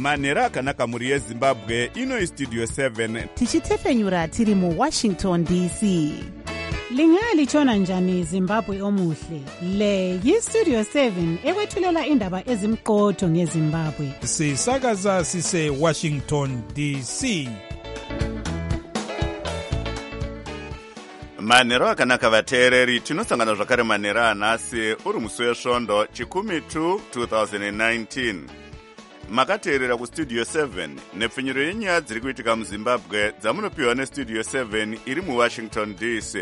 manhero akanaka mhuri yezimbabwe. Ino istudio 7 tichitefenyura tiri muwashington dc. Lingalitshona njani Zimbabwe omuhle? Le yistudio 7 ekwethulela indaba ezimqotho ngeZimbabwe. Sisakaza sise Washington DC. manhero akanaka vateereri, tinosangana zvakare manhero anhasi uri musi wesvondo chikumi 2019. Makateerera kustudio 7 nepfinyuro yenyaya dziri kuitika muzimbabwe dzamunopiwa nestudio 7 iri muwashington dc.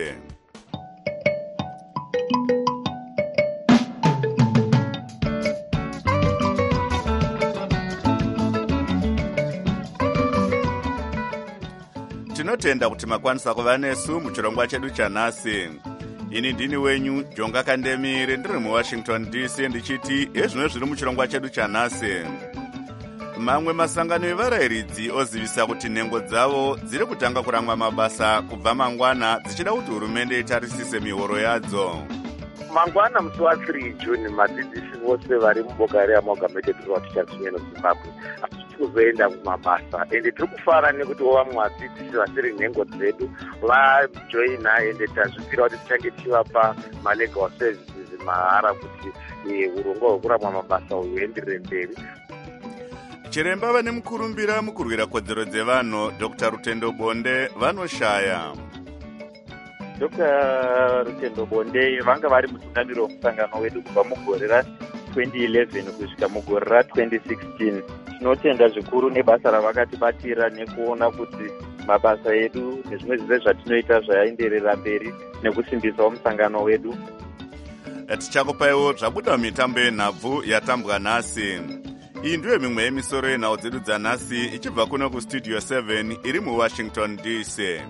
Tinotenda kuti makwanisa kuva nesu muchirongwa chedu chanhasi. Ini ndini wenyu Jonga Kandemire, ndiri muwashington dc ndichiti ezvino zviri muchirongwa chedu chanhasi. Mamwe masangano evarayiridzi ozivisa kuti nhengo dzavo dziri kutanga kurangwa mabasa kubva mangwana dzichida kuti hurumende itarisise mihoro yadzo. Mangwana musi wa3 June madzidzisi vose vari muboka reAmalgamated Rural Teachers Union of Zimbabwe kuzoenda kumabasa, ende tiri kufara nekuti vamwe vadzidzisi vasiri nhengo dzedu vajoina, ende tazvipira kuti tichange tichivapa malegal services mahara kuti urongwa hwekurangwa mabasa huenderere mberi. Chiremba vane mukurumbira mukurwira kodzero dzevanhu Dr. Rutendo Bonde vanoshaya. Dr. Rutendo Bonde vanga vari mutungamiri womusangano wedu kubva mugore ra2011 kusvika mugore ra2016. Tinotenda zvikuru nebasa ravakatibatira nekuona kuti mabasa edu nezvimwe zvese zvatinoita zvaenderera mberi nekusimbisawo musangano wedu. Tichakupaiwo zvabuda mitambo yenhabvu yatambwa nhasi. Iyi ndiyo mimwe yemisoro yenhau dzedu dzanhasi ichibva kuno kustudio 7 iri muwashington dc.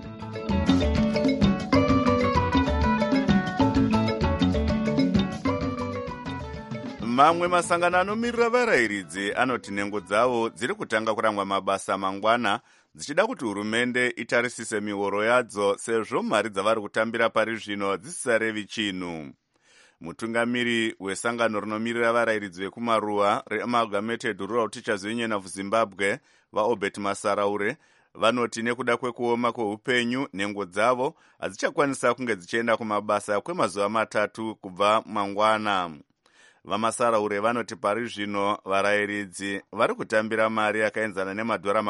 Mamwe masangano anomirira varayiridzi anoti nhengo dzavo dziri kutanga kurangwa mabasa mangwana dzichida kuti hurumende itarisise mihoro yadzo sezvo mari dzavari kutambira pari zvino dzisisarevi chinhu. Mutungamiri wesangano rinomirira varayiridzi vekumaruwa reAmalgamated Rural Teachers Union of Zimbabwe vaObert Masaraure vanoti nekuda kwekuoma kweupenyu nhengo dzavo hadzichakwanisa kunge dzichienda kumabasa kwemazuva 3 kubva mangwana. Vamasaraure vanoti pari zvino varayiridzi vari kutambira mari yakaenzana nemadhora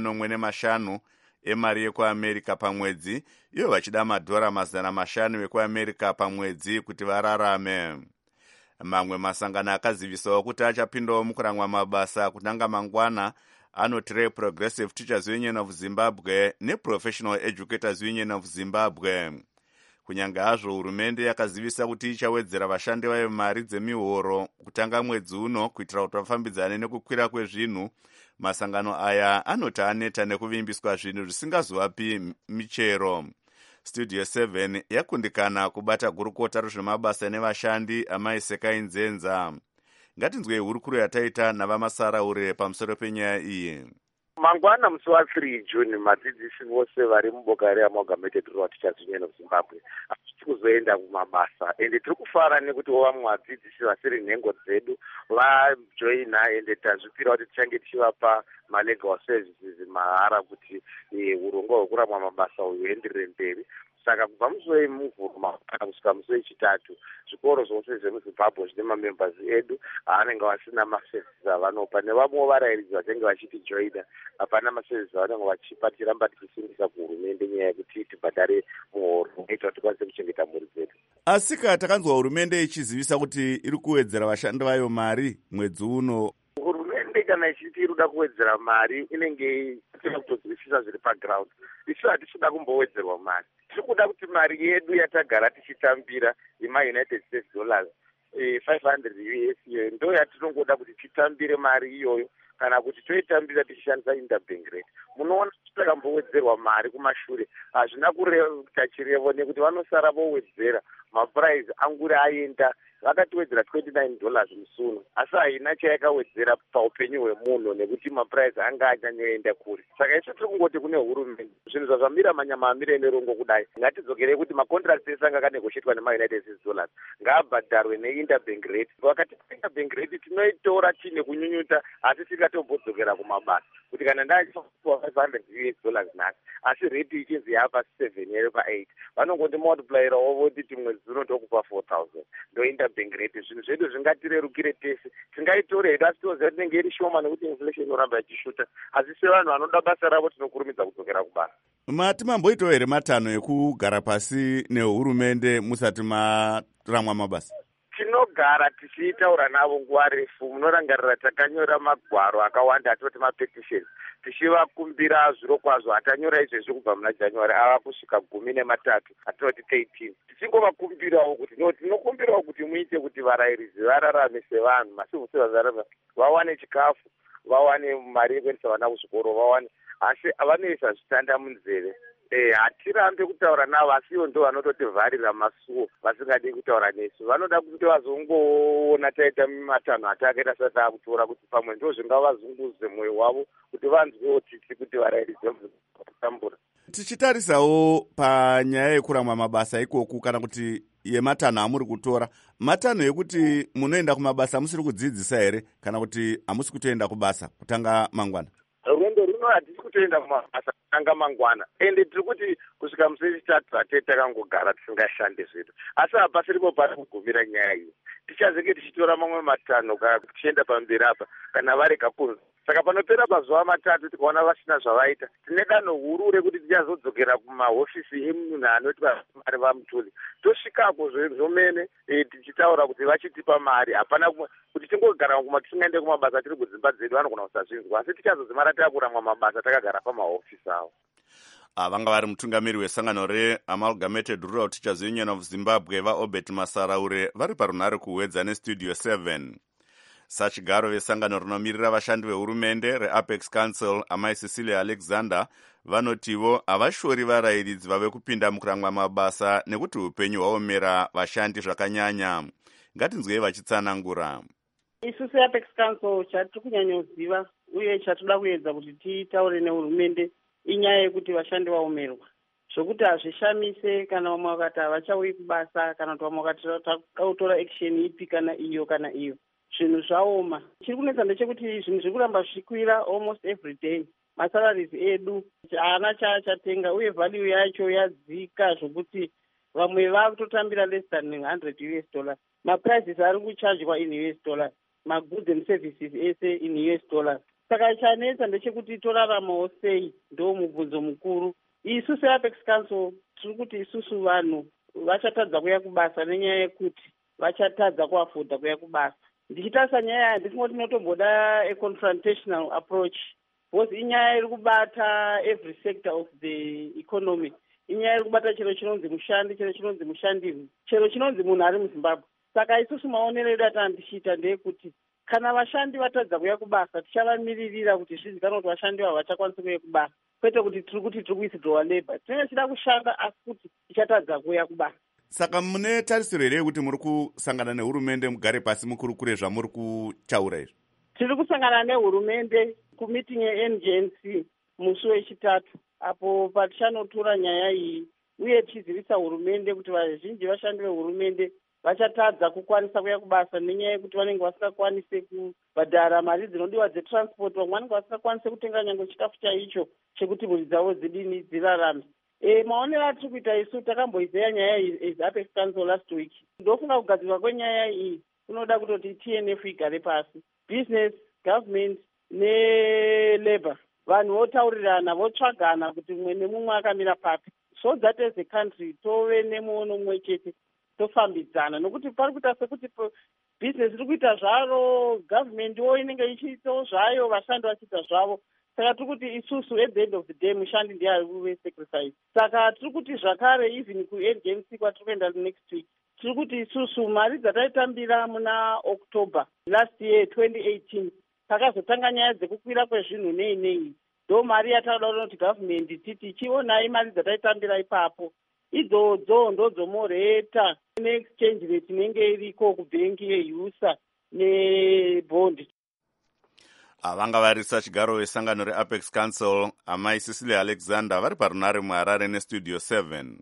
45 emari yekuamerica pamwedzi, iyo vachida madhora 500 ekuamerica pamwedzi kuti vararame. Mamwe masangano akazivisawo kuti achapindawo mukurangwa mabasa kutanga mangwana anoti Progressive Teachers Union of Zimbabwe neProfessional Educators Union of Zimbabwe. Kunyange hazvo hurumende yakazivisa kuti ichawedzera vashandi vayo mari dzemihoro kutanga mwedzi uno kuitira kuti vafambidzane nekukwira kwezvinhu, masangano aya anoti aneta nekuvimbiswa zvinhu zvisingazovapi michero. Studio 7 yakundikana kubata gurukota rezvemabasa nevashandi Amai Sekai Nzenza. Ngatinzwei hurukuro yataita navamasaraure pamusoro penyaya iyi. Mangwana musi wa3 June madzidzisi vose vari muboka reAmalgamated Rural Teachers Union of Zimbabwe kuzoenda kumabasa, ende tiri kufara nekuti vamwe vadzidzisi vasiri nhengo dzedu vajoina, ende tazvipira kuti tichange tichivapa malegal services mahara kuti urongwa hwekurangwa mabasa huenderere mberi. Saka kubva musi wemuvhuro kusvika musi wechitatu zvikoro zvose zvemuzimbabwe zvine mamembers edu haanenge vasina maservices avanopa, nevamwewo varayiridzi vachange vachitijoina hapana maservices avanenge vachipa. Tiramba tichisimbisa kuhurumende nyaya yekuti tibhadhare muhoro unoita kuti tikwanise kuchengeta mhuri dzedu. Asika takanzwa hurumende ichizivisa kuti iri kuwedzera vashandi vayo mari mwedzi uno. Hurumende kana ichiti iri kuda kuwedzera mari inenge ichida kutozwisisa zviri paground. Isu hatishida kumbowedzerwa mari, tiri kuda kuti mari yedu yatagara tichitambira yema-United States dollars 500 US iyo ndo yatinongoda kuti titambire mari iyoyo, kana kuti toitambira tichishandisa interbank rate. Munoona takambowedzerwa mari kumashure hazvina kuita chirevo nekuti vanosara vowedzera mapuraizi anguri aenda vakatiwedzera $29 musuno, asi haina chayakawedzera paupenyu hwemunhu nekuti mapuraizi anga achanyoenda kure. Saka isu tiri kungoti kune hurumende zvinhu zvazvamira manyama amire nerongo kudai, ngatidzokerei kuti makontrakt ese anga akanegoshetwa nemaunited states dollars ngaabhadharwe neinterbank rate. Vakati interbank rate tinoitora tiine kunyunyuta, asi tikatombodzoka kumabasa kuti kana ndachipa $500 nhasi asi rate ichinzi yapa 7 ere pa8 vanongoti multiplyira wovoti mwedzi unotokupa 4,000 ndo interbank rate. Zvinhu zvedu zvingatirerukire tese, tingaitore hedu asi toziva tinenge iri shoma nekuti inflation inoramba ichishuta, asi sevanhu vanoda basa ravo tinokurumidza kudzokera kubasa. Mati mamboitawo here matanho ekugara pasi nehurumende musati maramwa mabasa? Tinogara tichitaura navo nguva refu. Munorangarira takanyora magwaro akawanda atoti mapetitions tichivakumbira zviro kwazvo. Atanyora izvezvi kubva muna January ava kusvika 13 atinoti 13. Tichingovakumbirawo kuti tinokumbirawo kuti muite kuti varayirizi vararame sevanhu, masivu sevazarama, vawane chikafu, vawane mari yekuendesa vana kuzvikoro, vawane, asi vanoisa zvitanda munzeve. Hatirambe kutaura navo, asi ivo ndo vanototivharira masuo vasingadi kutaura nesu. Vanoda kuti vazongoona taita matanho atakaita sati akutora kuti pamwe ndo zvingavazunguze mwoyo wavo kuti vanzwewo titi kuti varayirizi vamutambura. Tichitarisawo panyaya yekuramwa mabasa ikoku kana kuti yematanho amuri kutora, matanho ekuti munoenda kumabasa musiri kudzidzisa here kana kuti hamusi kutoenda kubasa kutanga mangwana? Rwendo runo hatisi kutoenda kumabasa kutanga mangwana, ende tiri kuti kusvika musi wechitatu hatei takangogara tisingashande zvedu, asi apa siripo pari kugumira nyaya iyi. Tichazenge tichitora mamwe matanho kana tichienda pamberi apa kana varega kunzi. Saka panopera mazuva matatu tikaona vasina zvavaita, tine danho huru rekuti tichazodzokera kumahofisi emunhu anoitwa mari vamutuli, tosvikapo zvomene tichitaura kuti vachitipa mari. Hapana kuti tingogara kuma tisingaende kumabasa tiri kudzimba dzedu, vanogona kusazvinzwa, asi tichazozimara takuramwa mabasa takagara pamahofisi avo. Vanga vari mutungamiri wesangano reAmalgamated Rural Teachers Union of Zimbabwe vaObert Masaraure vari parunhare kuwedza nestudio 7. Sachigaro vesangano rinomirira vashandi vehurumende reApex Council amai Cecilia Alexander vanotivo havashori varayiridzi vave kupinda mukuramwa mabasa nekuti upenyu hwaomera vashandi zvakanyanya. Ngatinzwei vachitsanangura. Isusu Apex Council chatiri kunyanyoziva uye chatoda kuedza kuti titaure nehurumende inyaya yekuti vashandi vaomerwa, zvokuti hazvishamise kana vamwe vakati havachauyi kubasa kana kuti vamwe vakati tautora action ipi kana iyo kana iyo. Zvinhu zvaoma. Chiri kunetsa ndechekuti zvinhu zviri kuramba zvichikwira almost every day. Masalaries edu haana chatenga uye value yacho yadzika zvokuti vamwe vakutotambira less than $100. Maprices ari kuchargwa in $, magoods and services ese in $. Saka chanetsa ndechekuti toraramawo sei, ndo mubvunzo mukuru. Isusu Apex Council tiri kuti isusu vanhu vachatadza kuya kubasa nenyaya yekuti vachatadza kuafodha kuya kubasa. Ndichitarisa nyaya ndisingoti ndinotomboda a confrontational approach, because inyaya iri kubata every sector of the economy. Inyaya iri kubata chero chinonzi mushandi, chero chinonzi mushandiri, chero chinonzi munhu ari muZimbabwe. Saka isusu maonero edu atandichita ndeyekuti kana vashandi vatadza kuya kubasa tichavamiririra kuti zvizikanwa kuti vashandi vavo vachakwanisa kuya kubasa, kwete kuti tiri kuwithdraw labor. Tinenge tichida kushanda asi kuti tichatadza kuya kubasa. Saka mune tarisiro here kuti muri kusangana nehurumende mugare pasi mukurukure zvamuri kutaura izvi? Tiri kusangana nehurumende kumiting yeNGNC musi wechitatu, apo patichanotora nyaya iyi uye tichizivisa hurumende kuti vazhinji vashandi vehurumende vachatadza kukwanisa kuya kubasa nenyaya yekuti vanenge vasingakwanise kubhadhara mari dzinodiwa dzetransport, vamwe vanenge vasingakwanise kutenga nyange chikafu chaicho chekuti mhuri dzavo dzirarame. Maonero atiri kuita isu takamboizeya nyaya iyi Apex Council last week. Ndofunga kugadzirwa kwenyaya iyi kunoda kutoti TNF igare pasi, business, government nelabor, vanhu votaurirana votsvagana kuti mumwe nemumwe akamira papi, so that as a country tove nemuono mumwe chete tofambidzana, nokuti pari kuita sekuti business iri kuita zvaro, governmentwo inenge ichiitawo zvayo, vashandi vachiita zvavo. Saka tiri kuti isusu at the end of the day mushandi ndiye ari kuve sacrifice. Saka tiri kuti zvakare even kuagency kwatiri kuenda next week, tiri kuti isusu mari dzataitambira muna October last year 2018 takazotanga nyaya dzekukwira kwezvinhu nei ndo mari yatauda kuti government titi chionai mari dzataitambira ipapo idzodzo ndozomoreta neexchange rate inenge iriko kubhengi yeUSA nebond. Vanga varisa chigaro wesangano reApex Council amai Cecilia Alexander vari parunare muHarare nestudio 7.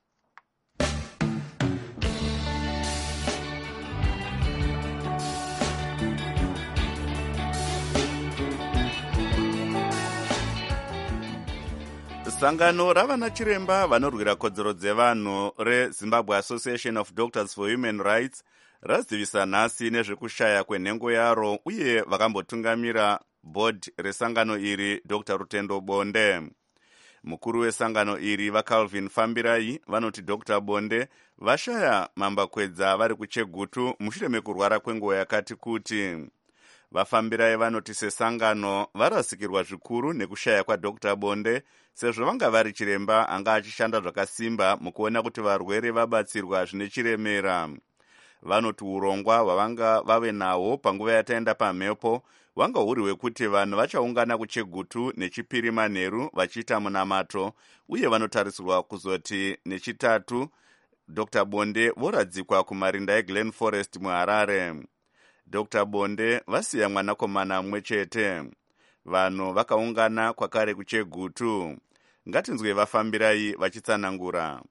Sangano ravana chiremba vanorwira kodzero dzevanhu reZimbabwe Association of Doctors for Human Rights razivisa nhasi nezvekushaya kwenhengo yaro uye vakambotungamira board resangano iri Dr. Rutendo Bonde. Mukuru wesangano iri vaCalvin Fambirai vanoti Dr. Bonde vashaya mambakwedza vari kuChegutu mushure mekurwara kwenguva yakati kuti. Vafambirai vanoti sesangano varasikirwa zvikuru nekushaya kwaDr. Bonde sezvo vanga vari chiremba anga achishanda zvakasimba mukuona kuti varwere vabatsirwa zvine chiremera. Vanoti urongwa hwavanga vave nahwo panguva yataenda pamhepo hwanga huri hwekuti vanhu vachaungana kuChegutu neChipiri manheru vachiita munamato uye vanotarisirwa kuzoti nechitatu Dr. Bonde voradzikwa kumarinda eGlen Forest muHarare. Dr. Bonde vasiya mwanakomana mumwe chete. Vanhu vakaungana kwakare kuChegutu. Ngatinzwe Vafambirai vachitsanangura.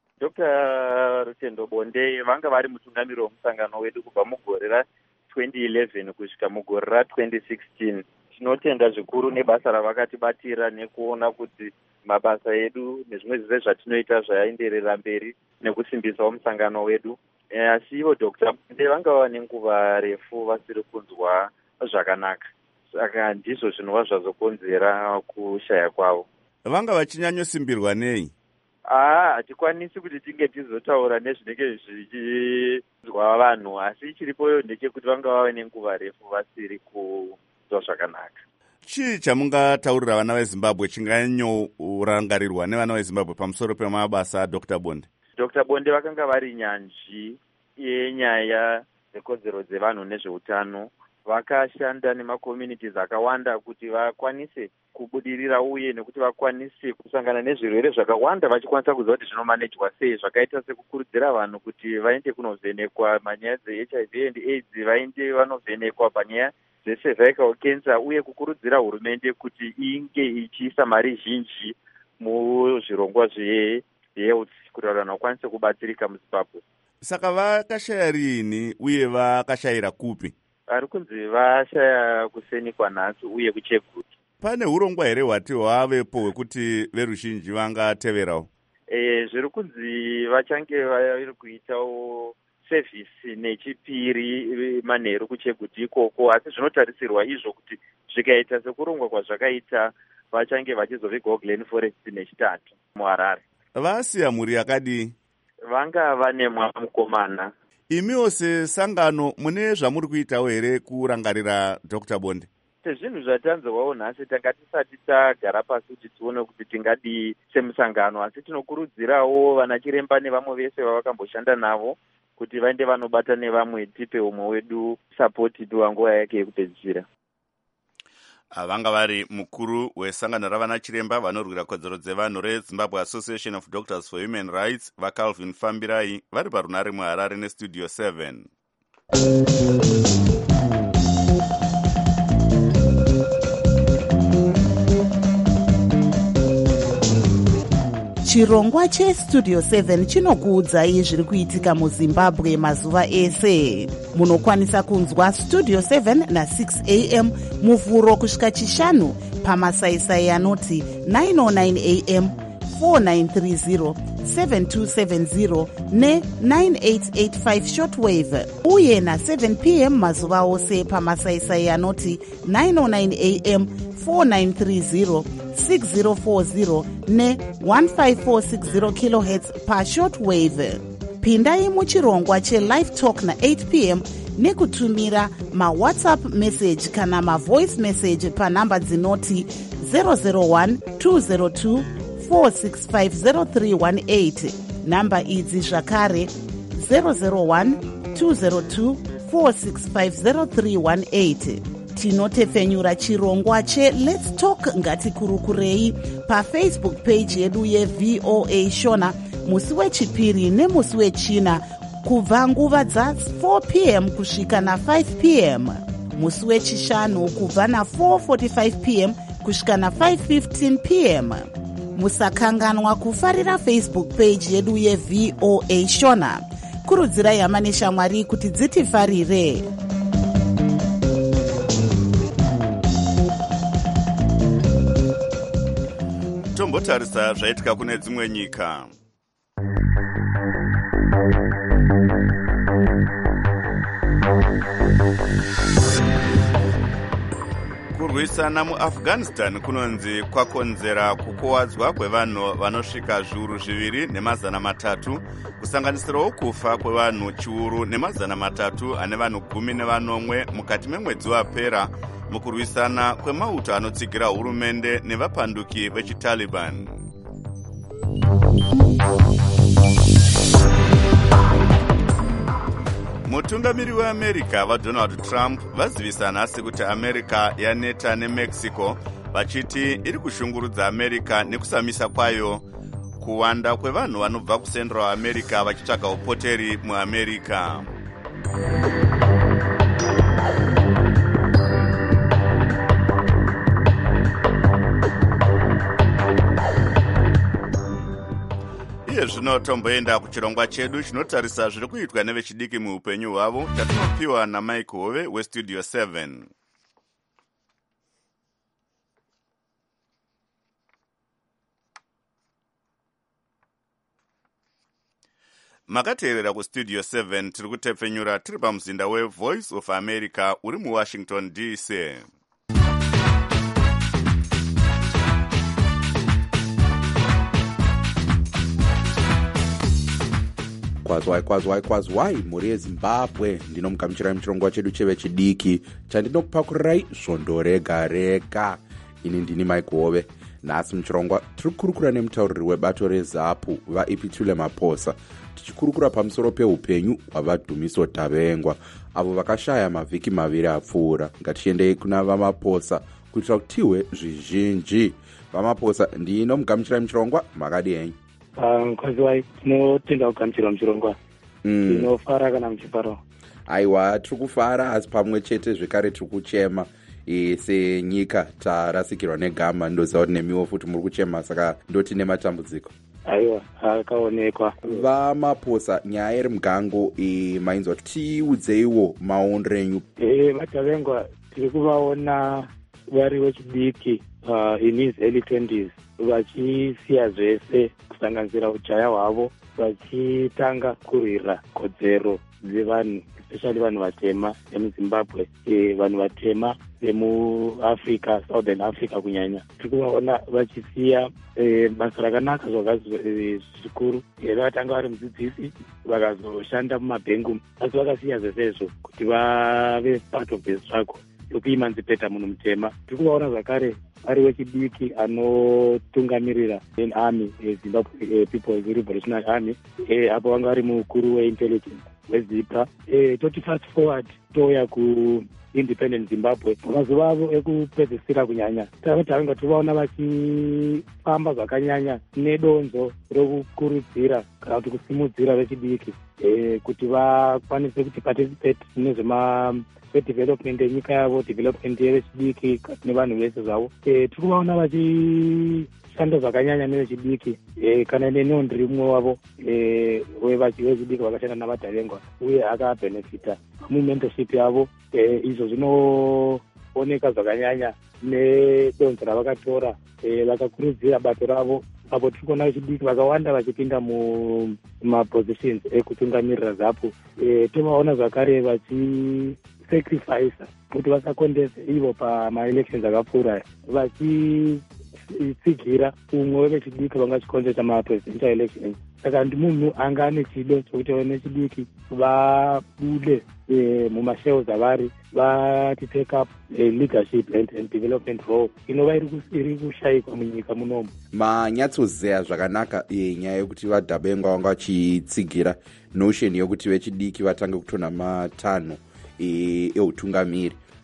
Dr. Rutendo Bonde vanga vari mutungamiri womusangano wedu kubva mugore ra2011 kusvika mugore ra2016. Tinotenda zvikuru nebasa ravakatibatira nekuona kuti mabasa edu nezvimwe zvese zvatinoita zvaenderera mberi nekusimbisawo musangano wedu. Asi ivo Dr. Bonde vanga vava nenguva refu vasiri kunzwa zvakanaka. Saka ndizvo zvinova zvazokonzera kushaya kwavo. Vanga vachinyanyosimbirwa nei? Hatikwanisi kuti tinge tizotaura nezvinenge zvichinzwa vanhu, asi chiripoyo ndechekuti vanga vava nenguva refu vasiri kunzwa zvakanaka. Chii chamungataurira vana veZimbabwe chinganyorangarirwa nevana veZimbabwe pamusoro pemabasa aDr. Bonde? Dr. Bonde vakanga vari nyanzvi yenyaya dzekodzero dzevanhu nezveutano. Vakashanda nemakommunities akawanda kuti vakwanise kubudirira uye nekuti vakwanise kusangana nezvirwere zvakawanda vachikwanisa kuziva kuti zvinomanejwa sei, zvakaita sekukurudzira vanhu kuti vaende kunovhenekwa manyaya dzeHIV and AIDS, vaende vanovhenekwa panyaya dzecervical cancer, uye kukurudzira hurumende kuti inge ichiisa mari zhinji muzvirongwa zvehealth kuti vanhu vakwanise kubatsirika muZimbabwe. Saka vakashaya rini uye vakashayira kupi? Ari kunzi vashaya kuseni kwanhasi uye kuChegutu. Pane urongwa here hwati hwavepo hwekuti veruzhinji vangateverawo? Zviri kunzi vachange vari kuitawo sevhisi neChipiri manheru kuChegutu ikoko, asi zvinotarisirwa izvo kuti zvikaita sekurongwa kwazvakaita vachange vachizovigawo Glen Forest nechitatu muHarare. Vasiya mhuri yakadii? Vanga vane mwana mukomana. Imiwo sesangano mune zvamuri kuitawo here kurangarira Dr. Bonde? Sezvinhu zvatanzwawo nhasi tanga tisati tagara pasi kuti tione kuti tingadii semusangano, asi tinokurudzirawo vana chiremba nevamwe vese vavakamboshanda navo kuti vaende vanobata nevamwe tipe umwe wedu sapoti nguva yake yekupedzisira. Vanga vari mukuru wesangano ravana chiremba vanorwira kodzero dzevanhu reZimbabwe Association of Doctors for Human Rights vaCalvin Fambirai vari parunare muHarare nestudio 7. Chirongwa chestudio 7 chinokuudzai zviri kuitika muZimbabwe mazuva ese. Munokwanisa kunzwa studio 7 na6 am muvhuro kusvika chishanu pamasaisai anoti 909 am, 4930, 7270 ne9885 shortwave, uye na7 pm mazuva ose pamasaisai anoti 909 am, 4930, 6040 ne15460 kHz pashortwave. Pindai muchirongwa chelive talk na8 pm nekutumira mawhatsapp message kana mavoice message panhamba dzinoti 001 202 4650318. Namba idzi zvakare 001 202 4650318. Tinotepfenyura chirongwa cheLet's Talk ngatikurukurei paFacebook page yedu yeVOA Shona musi weChipiri nemusi weChina kubva nguva dza4 p.m. kusvika na5 p.m. musi wechishanu kubva na4:45 p.m. kusvika na5:15 p.m. musakanganwa kufarira Facebook page yedu yeVOA Shona. Kurudzirai hama neshamwari kuti dzitifarire. Tombotarisa zvaitika kune dzimwe nyika. Kurwisana muAfghanistan kunonzi kwakonzera kukuvadzwa kwevanhu vanosvika zviuru 2,300 kusanganisirawo kufa kwevanhu chiuru 300 ane vanhu 10 mukati memwedzi wapera mukurwisana kwemauto anotsigira hurumende nevapanduki vechiTaliban. Mutungamiri weAmerica vaDonald Trump vazivisa nhasi kuti America yaneta neMexico vachiti iri kushungurudza America nekusamisa kwayo kuwanda kwevanhu vanobva kuCentral America vachitsvaga upoteri muAmerica. Iye zvino tomboenda kuchirongwa chedu chinotarisa zviri kuitwa nevechidiki muupenyu hwavo chatinopiwa naMike Hove weStudio 7. Makateerera kuStudio 7 tiri kutepfenyura tiri pamuzinda weVoice of America uri muWashington DC. Kwazwai mhuri yeZimbabwe, ndinomugamuchirai muchirongwa chedu chevechidiki chandinokupakurirai svondo rega rega. Ini ndini Mike Hove. Nhasi muchirongwa tiri kukurukura nemutauriri webato reZAPU vaIpitule Maposa, tichikurukura pamusoro peupenyu hwavaDhumiso Tavengwa avo vakashaya mavhiki maviri apfuura. Ngatiendei kuna vaMaposa kuitira kuti tihwe zvizhinji. VaMaposa, ndinomugamuchirai muchirongwa, makadi henyu? Kwazwai, tinotenda kugamuchirwa muchirongwa. Tinofara kana muchifarawo? Aiwa, tiri kufara asi pamwe chete zvekare tiri kuchema. Senyika tarasikirwa negama, ndoziva kuti nemiwo futi muri kuchema, saka ndoti nematambudziko. Aiwa, akaonekwa. VaMaposa, nyaya iri mugango mainzwa kuti tiudzeiwo maonero enyu. VaTavengwa tiri kuvaona vari vechidiki in his early 20s vachisiya zvese kusanganisira ujaya hwavo, vachitanga kurwira kodzero dzevanhu, especially vanhu vatema vemuZimbabwe, vanhu vatema vemuAfrica, Southern Africa kunyanya. Tiri kuvaona vachisiya basa rakanaka zvikuru. Vakatanga vari mudzidzisi vakazoshanda mumabhengu, asi vakasiya zvesezvo kuti vave part of the struggle yokuimanzipeta munhu mutema. Tiri kuvaona zvakare ari wechidiki anotungamirira army, Zimbabwe People's Liberation Army, apo vanga vari mukuru weintelligence weZIPRA. Toti fast forward toya kuindependent Zimbabwe, mazuva avo ekupedzisira kunyanya tavanga tivaona vachifamba zvakanyanya nedonzo rokukurudzira kana kuti kusimudzira vechidiki kuti vakwanise kuti participate development yenyika yavo, development yevechidiki nevanhu vese zvavo. Tiri kuvaona vachishanda zvakanyanya nevechidiki, kana nenondri rimwe wavo wechidiki vakashanda navaTavengwa uye akabenefita mumentorship yavo. Izvo zvinooneka zvakanyanya nedonzo ravakatora, vakakurudzira bato ravo. Apo tiri kuona vechidiki vakawanda vachipinda mumapositions ekutungamirira ZAPU. Tovaona zvakare vachisacrifice kuti vasakondese ivo pamaelections akapfuura, vachitsigira umwe wevechidiki vangachikonzesa mapresidential elections. Saka munhu anga ane chido chokuti vechidiki vabude mumashews avari, vati take up leadership and development role inova iri kushayikwa munyika munomu. Manyatsozeya zvakanaka nyaya yekuti vaDabengwa vanga vachitsigira notion yokuti vechidiki vatange kutona matanho eutungamiri.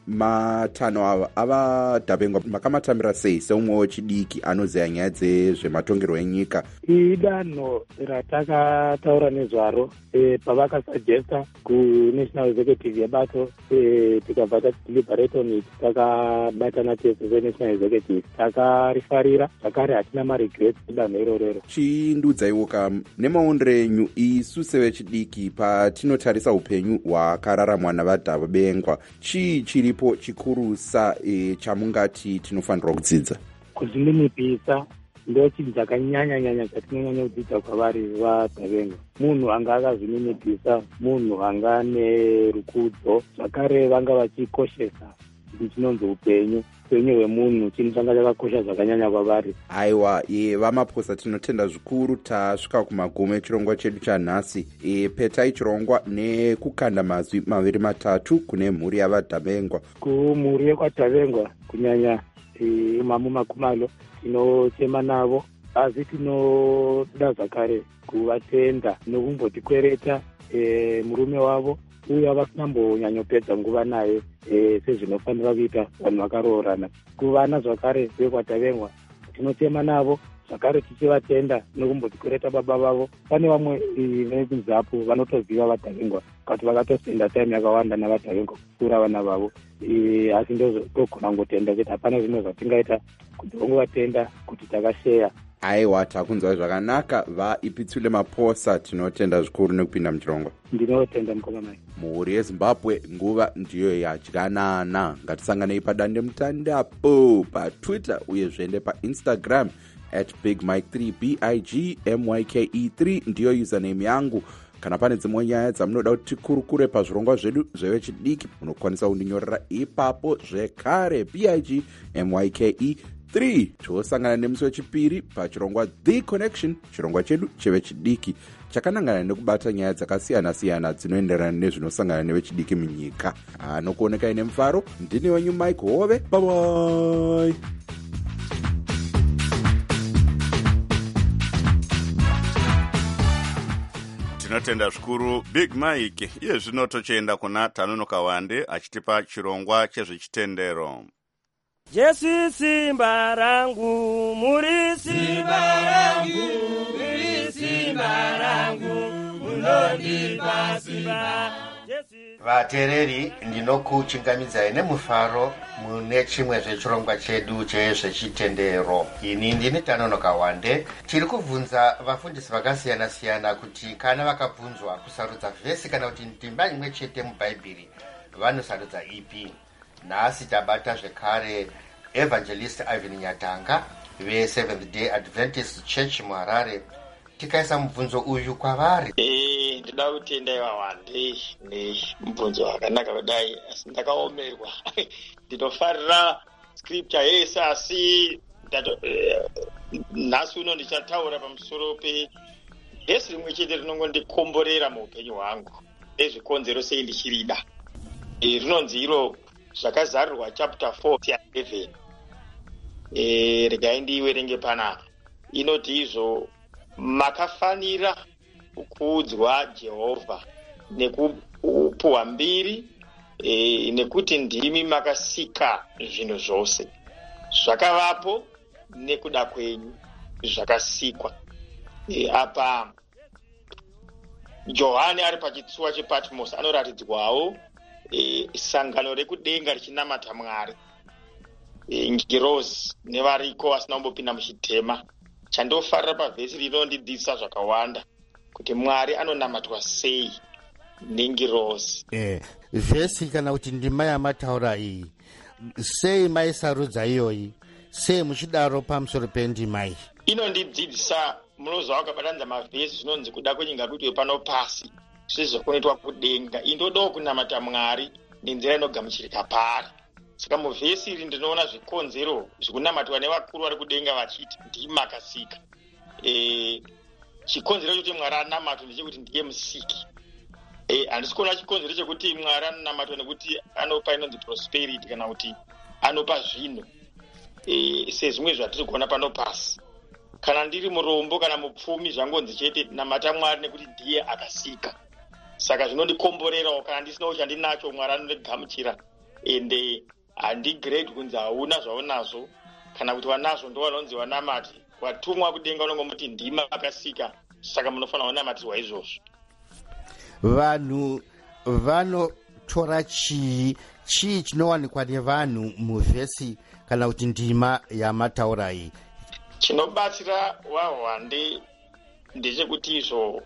matanho ava avadhabengwa makamatambira sei seumwe wechidiki anoziva nyaya dzezvematongerwo enyika? Idanho ratakataura nezvaro pavakasugesta kunational executive yebato tikabva tadeliberate on it, takabatana tese senational executive takarifarira, zvakare hatina maregrets idanho irorero. Chindudzaiwoka nemaondero enyu isu sevechidiki patinotarisa upenyu hwakararamwa navadhabengwa, chii chiripo chikurusa chamungati tinofanirwa kudzidza? Kuzvininipisa ndo chinhu chakanyanya chatinonyanya kudzidza kwavari vadhabengwa. Munhu anga akazvininipisa, munhu anga nerukudzo, zvakare vanga vachikoshesa chinonzi upenyu hwemunhu, chinhu changa chakakosha zvakanyanya kwavari. Aiwa, vamaposa tinotenda zvikuru tasvika kumagumo echirongwa chedu chanhasi. Petai chirongwa nekukanda mazwi maviri matatu kune mhuri yavadhabengwa. Kumhuri yeKwadhabengwa kunyanya Mamu Makumalo tinotema navo, asi tinoda zvakare kuvatenda nokumbotikwereta murume wavo uye vasinambonyanyopedza nguva naye sezvinofanira kuita vanhu vakaroorana. Kuvana zvakare veKwadhabengwa tinotema navo zvakare tichivatenda nokumbotikwereta baba vavo. Pane vamwe vekunzapu vanotoziva vadhabengwa kuti vakatosenda time yakawanda navadhabengwa kupfuura vana vavo, asi ndogona ngotenda kuti hapana zvinhu zvatingaita kuti vongovatenda kuti takasheya. Aiwa, takunzwa zvakanaka. vaIpitsule Maposa tinotenda zvikuru nekupinda muchirongwa. Ndinotenda mukomamai. Mhuri yeZimbabwe nguva ndiyo yadyanana. Ngatisanganei padande mutandapo paTwitter uye zvende paInstagram @BigMike3 BIGMYKE3 ndiyo username yangu. Kana pane dzimwe nyaya dzamunoda kuti tikurukure pazvirongwa zvedu zvevechidiki, munokwanisa kundinyorera ipapo zvekare BIGMYKE3. Tosangana nemusi wechipiri pachirongwa The Connection, chirongwa chedu chevechidiki chakanangana nekubata nyaya dzakasiyana-siyana dzinoenderana nezvinosangana nevechidiki munyika. Anokuonekai nemufaro, ndini wenyu Mike Hove. Bye bye. Tinotenda zvikuru Big Mike. Iye zvino tochienda kuna Tanonoka Wande achitipa chirongwa chezvechitendero. Jesu simba rangu, muri simba rangu, muri simba rangu, munondipa simba. Vatereri, ndinokuchingamidzai nemufaro mune chimwe zvechirongwa chedu chezvechitendero. Ini ndini Tanonoka Wande. Tiri kubvunza vafundisi vakasiyana-siyana kuti kana vakabvunzwa kusarudza vhesi kana kuti ndima imwe chete mubhaibheri vanosarudza ipi. Nhasi tabata zvekare Evangelist Ivan Nyatanga ve-Seventh Day Adventist Church muHarare. Tikaisa mubvunzo uyu kwavari. Ndida kutenda Wande nemubvunzo wakanaka kudai, asi ndakaomerwa. Ndinofarira scripture yese, asi nhasi uno ndichataura pamusoro pevhesi rimwe chete rinongondikomborera muupenyu hwangu nezvikonzero sei ndichirida. Rinonzi iro zvakazarirwa chapter 4:11. Regai ndiiverenge panapa. Inoti izvo, makafanira kukuudzwa Jehovha nekupuhwa mbiri, nekuti ndimi makasika zvinhu zvose, zvakavapo nekuda kwenyu zvakasikwa. Apa Johani ari pachitsuwa chePatmos anoratidzwawo sangano rekudenga richinamata Mwari, ngirozi nevariko vasina kumbopinda muchitema. Chandofarira pavhesi rinondidzidzisa zvakawanda kuti Mwari anonamatwa sei nengirozi. Vhesi kana kuti ndima yamataura iyi, sei maisarudza iyoyi? Sei muchidaro pamusoro pendima iyi? Inondidzidzisa, munozva wakabatanidza mavhesi zvinonzi kuda kwenyika kuitwe pano pasi, zvizokunoitwa kudenga. Indodawo kunamata Mwari nenzira inogamuchirika pari. Saka muvhesi iri ndinoona zvikonzero zvikunamatwa nevakuru vari kudenga vachiti ndimi akasika. Chikonzero chekuti Mwari anamatwa ndechekuti ndiye musiki. Handisi kuona chikonzero chekuti Mwari anonamatwa nekuti anopa inonzi prosperity kana kuti anopa zvinhu sezvimwe zvatiri kuona pano pasi. Kana ndiri murombo kana mupfumi zvangonzi chete namata Mwari nekuti ndiye akasika. Saka zvinondikomborerawo kana ndisinawo chandinacho Mwari anondigamuchira ende handigrade kunzi hauna zvaunazvo, kana kuti wanazvo ndo vanonzi wanamati, watumwa kudenga unongomuti ndima akasika, saka munofanira kunamatirwa izvozvo. Vanhu vanotora chii chinowanikwa nevanhu muvhesi kana kuti ndima yamataura iyi? Chinobatsira wahwande ndechekuti izvo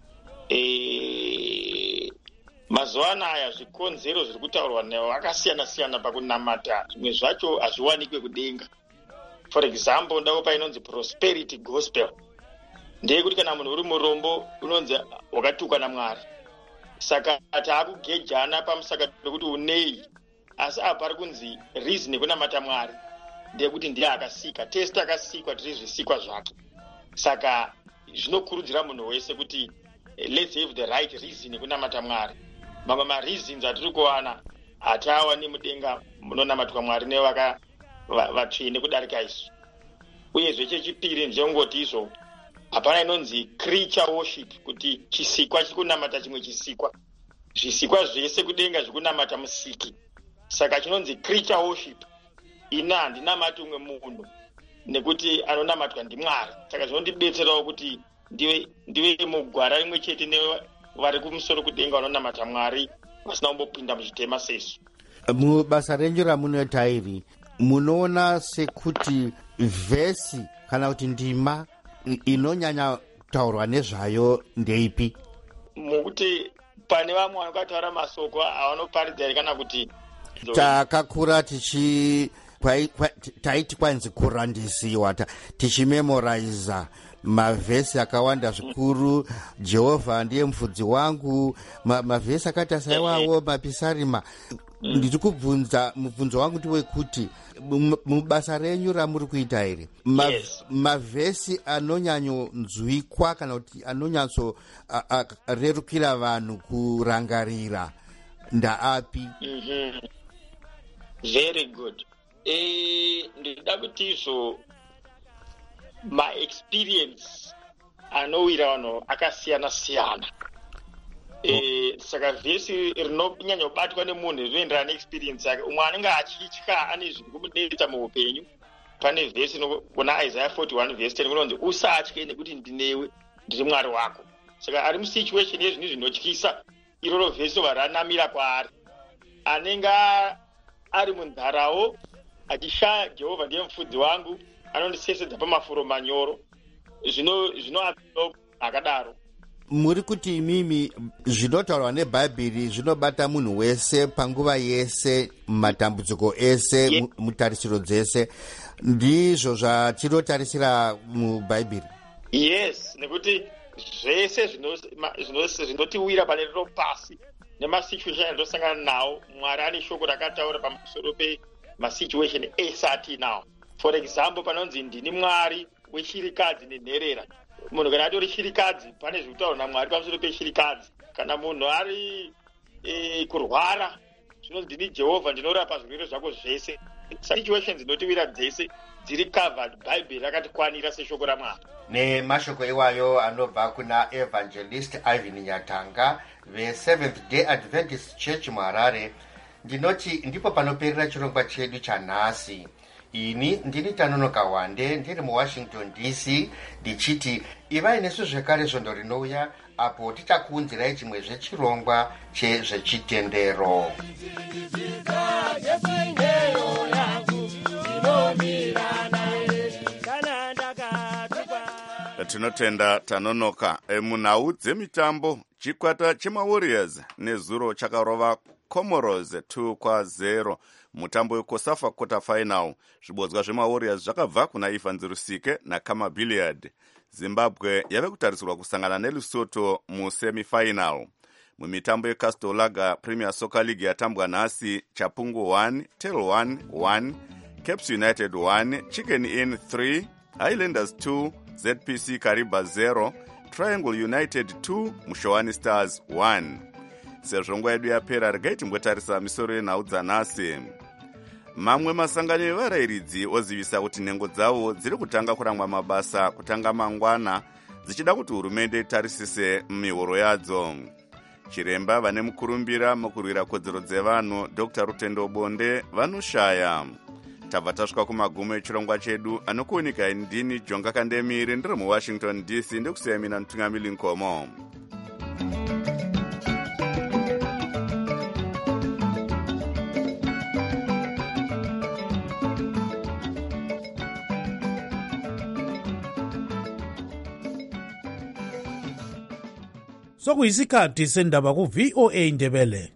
mazuva anaya zvikonzero zviri kutaurwa nevakasiyana-siyana pakunamata, zvimwe zvacho hazviwanikwe kudenga. For example, ndakupa inonzi prosperity gospel, ndeyekuti kana munhu uri murombo unonzi wakatukwa naMwari, saka taakugejana pamusaka pekuti unei, asi apa pari kunzi reason yekunamata Mwari ndeyekuti ndiye akasika, test akasikwa tiri zvisikwa zvake. Saka zvinokurudzira munhu wese kuti let's have the right reason yekunamata Mwari. Mamwe mareasons atiri kuwana hataawani mudenga munonamatwa Mwari nevakatsvene kudarika isu. Uyezve chechipiri ndechongoti izvo, hapana inonzi creature worship, kuti chisikwa chikunamata chimwe chisikwa. Zvisikwa zvese kudenga zvikunamata musiki, saka chinonzi creature worship. Ina handinamati umwe munhu nekuti anonamatwa ndiMwari, saka zvinondibetserawo kuti ndive mugwara rimwe chete nevari kumusoro kudenga vanonamata Mwari vasina kumbopinda muchitema sesu. Mubasa renyu ramunoita iri, munoona sekuti vhesi kana kuti ndima inonyanya kutaurwa nezvayo ndeipi? Mukuti pane vamwe vanokataura masoko avanoparidza iri kana kuti takakura taiti kwanzi kurandisiwa tichimemoraiza mavhesi akawanda zvikuru. Jehovha ndiye mufudzi wangu, mavhesi akati asaiwawo mapisarima. Ndiri kubvunza, mubvunzo wangu ndiwekuti mubasa renyu ramuri kuita iri, mavhesi anonyanyonzwikwa kana kuti anonyatsorerukira vanhu kurangarira ndaapi? Very good. Ndida kuti izvo maexperience anowira vanhu akasiyana-siyana. Saka vhesi rinonyanyobatwa nemunhu rinoenderana neexperience yake. Umwe anenge achitya ane zviri kumunetsa muupenyu, pane vhesi kuna Isaiah 41 vhesi 10 kunonzi usatye nekuti ndinewe, ndiri Mwari wako. Saka ari musituation yezvinhu zvinotyisa, iroro vhesi rovha ranamira kwaari. Anenge ari munharawo achishaya Jehovha ndiye mufudzi wangu, anondisesedza pamafuro manyoro, zvino akadaro. Muri kuti imimi zvinotaurwa nebhaibheri zvinobata munhu wese panguva yese, matambudziko ese, mutarisiro dzese, ndizvo zvatinotarisira mubhaibheri? Yes, nekuti zvese zvinotiwira pane rino pasi nemasituation andosangana nawo, Mwari ane shoko rakataura pamusoro pemasituation ese atinawo. For example, panonzi ndini Mwari weshirikadzi nenherera. Munhu kana atori shirikadzi, pane zvekutaura naMwari pamusoro peshirikadzi. Kana munhu ari kurwara, zvinonzi ndini Jehovha ndinorapa zvirwere zvako zvese. Situations dzinotiwira dzese dziri covered, Bhaibheri rakatikwanira seshoko raMwari. Nemashoko iwayo anobva kuna Evangelist Ivan Nyatanga ve-Seventh Day Adventist Church muHarare. Ndinoti ndipo panoperera chirongwa chedu chanhasi. Ini ndini Tanonoka Wande, ndiri muWashington DC, ndichiti ivai nesu zvekare svondo rinouya apo tichakuunzirai chimwe zvechirongwa chezvechitendero. Tinotenda Tanonoka. Munhau dzemitambo, chikwata chemaWarriors nezuro chakarova Comoros 2-0 mutambo weCOSAFA quarter final. Zvibodzwa zvemaWarriors zvakabva kuna Ivan Rusike naKama Billiard. Zimbabwe yave kutarisirwa kusangana neLesotho musemifinal. Mumitambo yeCastle Lager Premier Soccer League yatambwa nhasi, Chapungu 1, Tel 1, Caps United 1, Chicken Inn 3, Highlanders 2, ZPC Kariba 0, Triangle United 2, Mushowani Stars 1. Sezvo nguva yedu yapera, regai timbotarisa misoro yenhau dzanhasi. Mamwe masangano evarayiridzi ozivisa kuti nhengo dzavo dziri kutanga kurangwa mabasa kutanga mangwana, dzichida kuti hurumende itarisise mihoro yadzo. chiremba vane mukurumbira mukurwira kodzero dzevanhu Dr. Rutendo Bonde vanoshaya. Tabva tasvika kumagumo echirongwa chedu, anokuunika ndini Jonga Kandemiri ndiri muWashington DC, ndikusiya mina Mtungamili Nkomo. Sokuyisikhathi sendaba ku VOA Ndebele.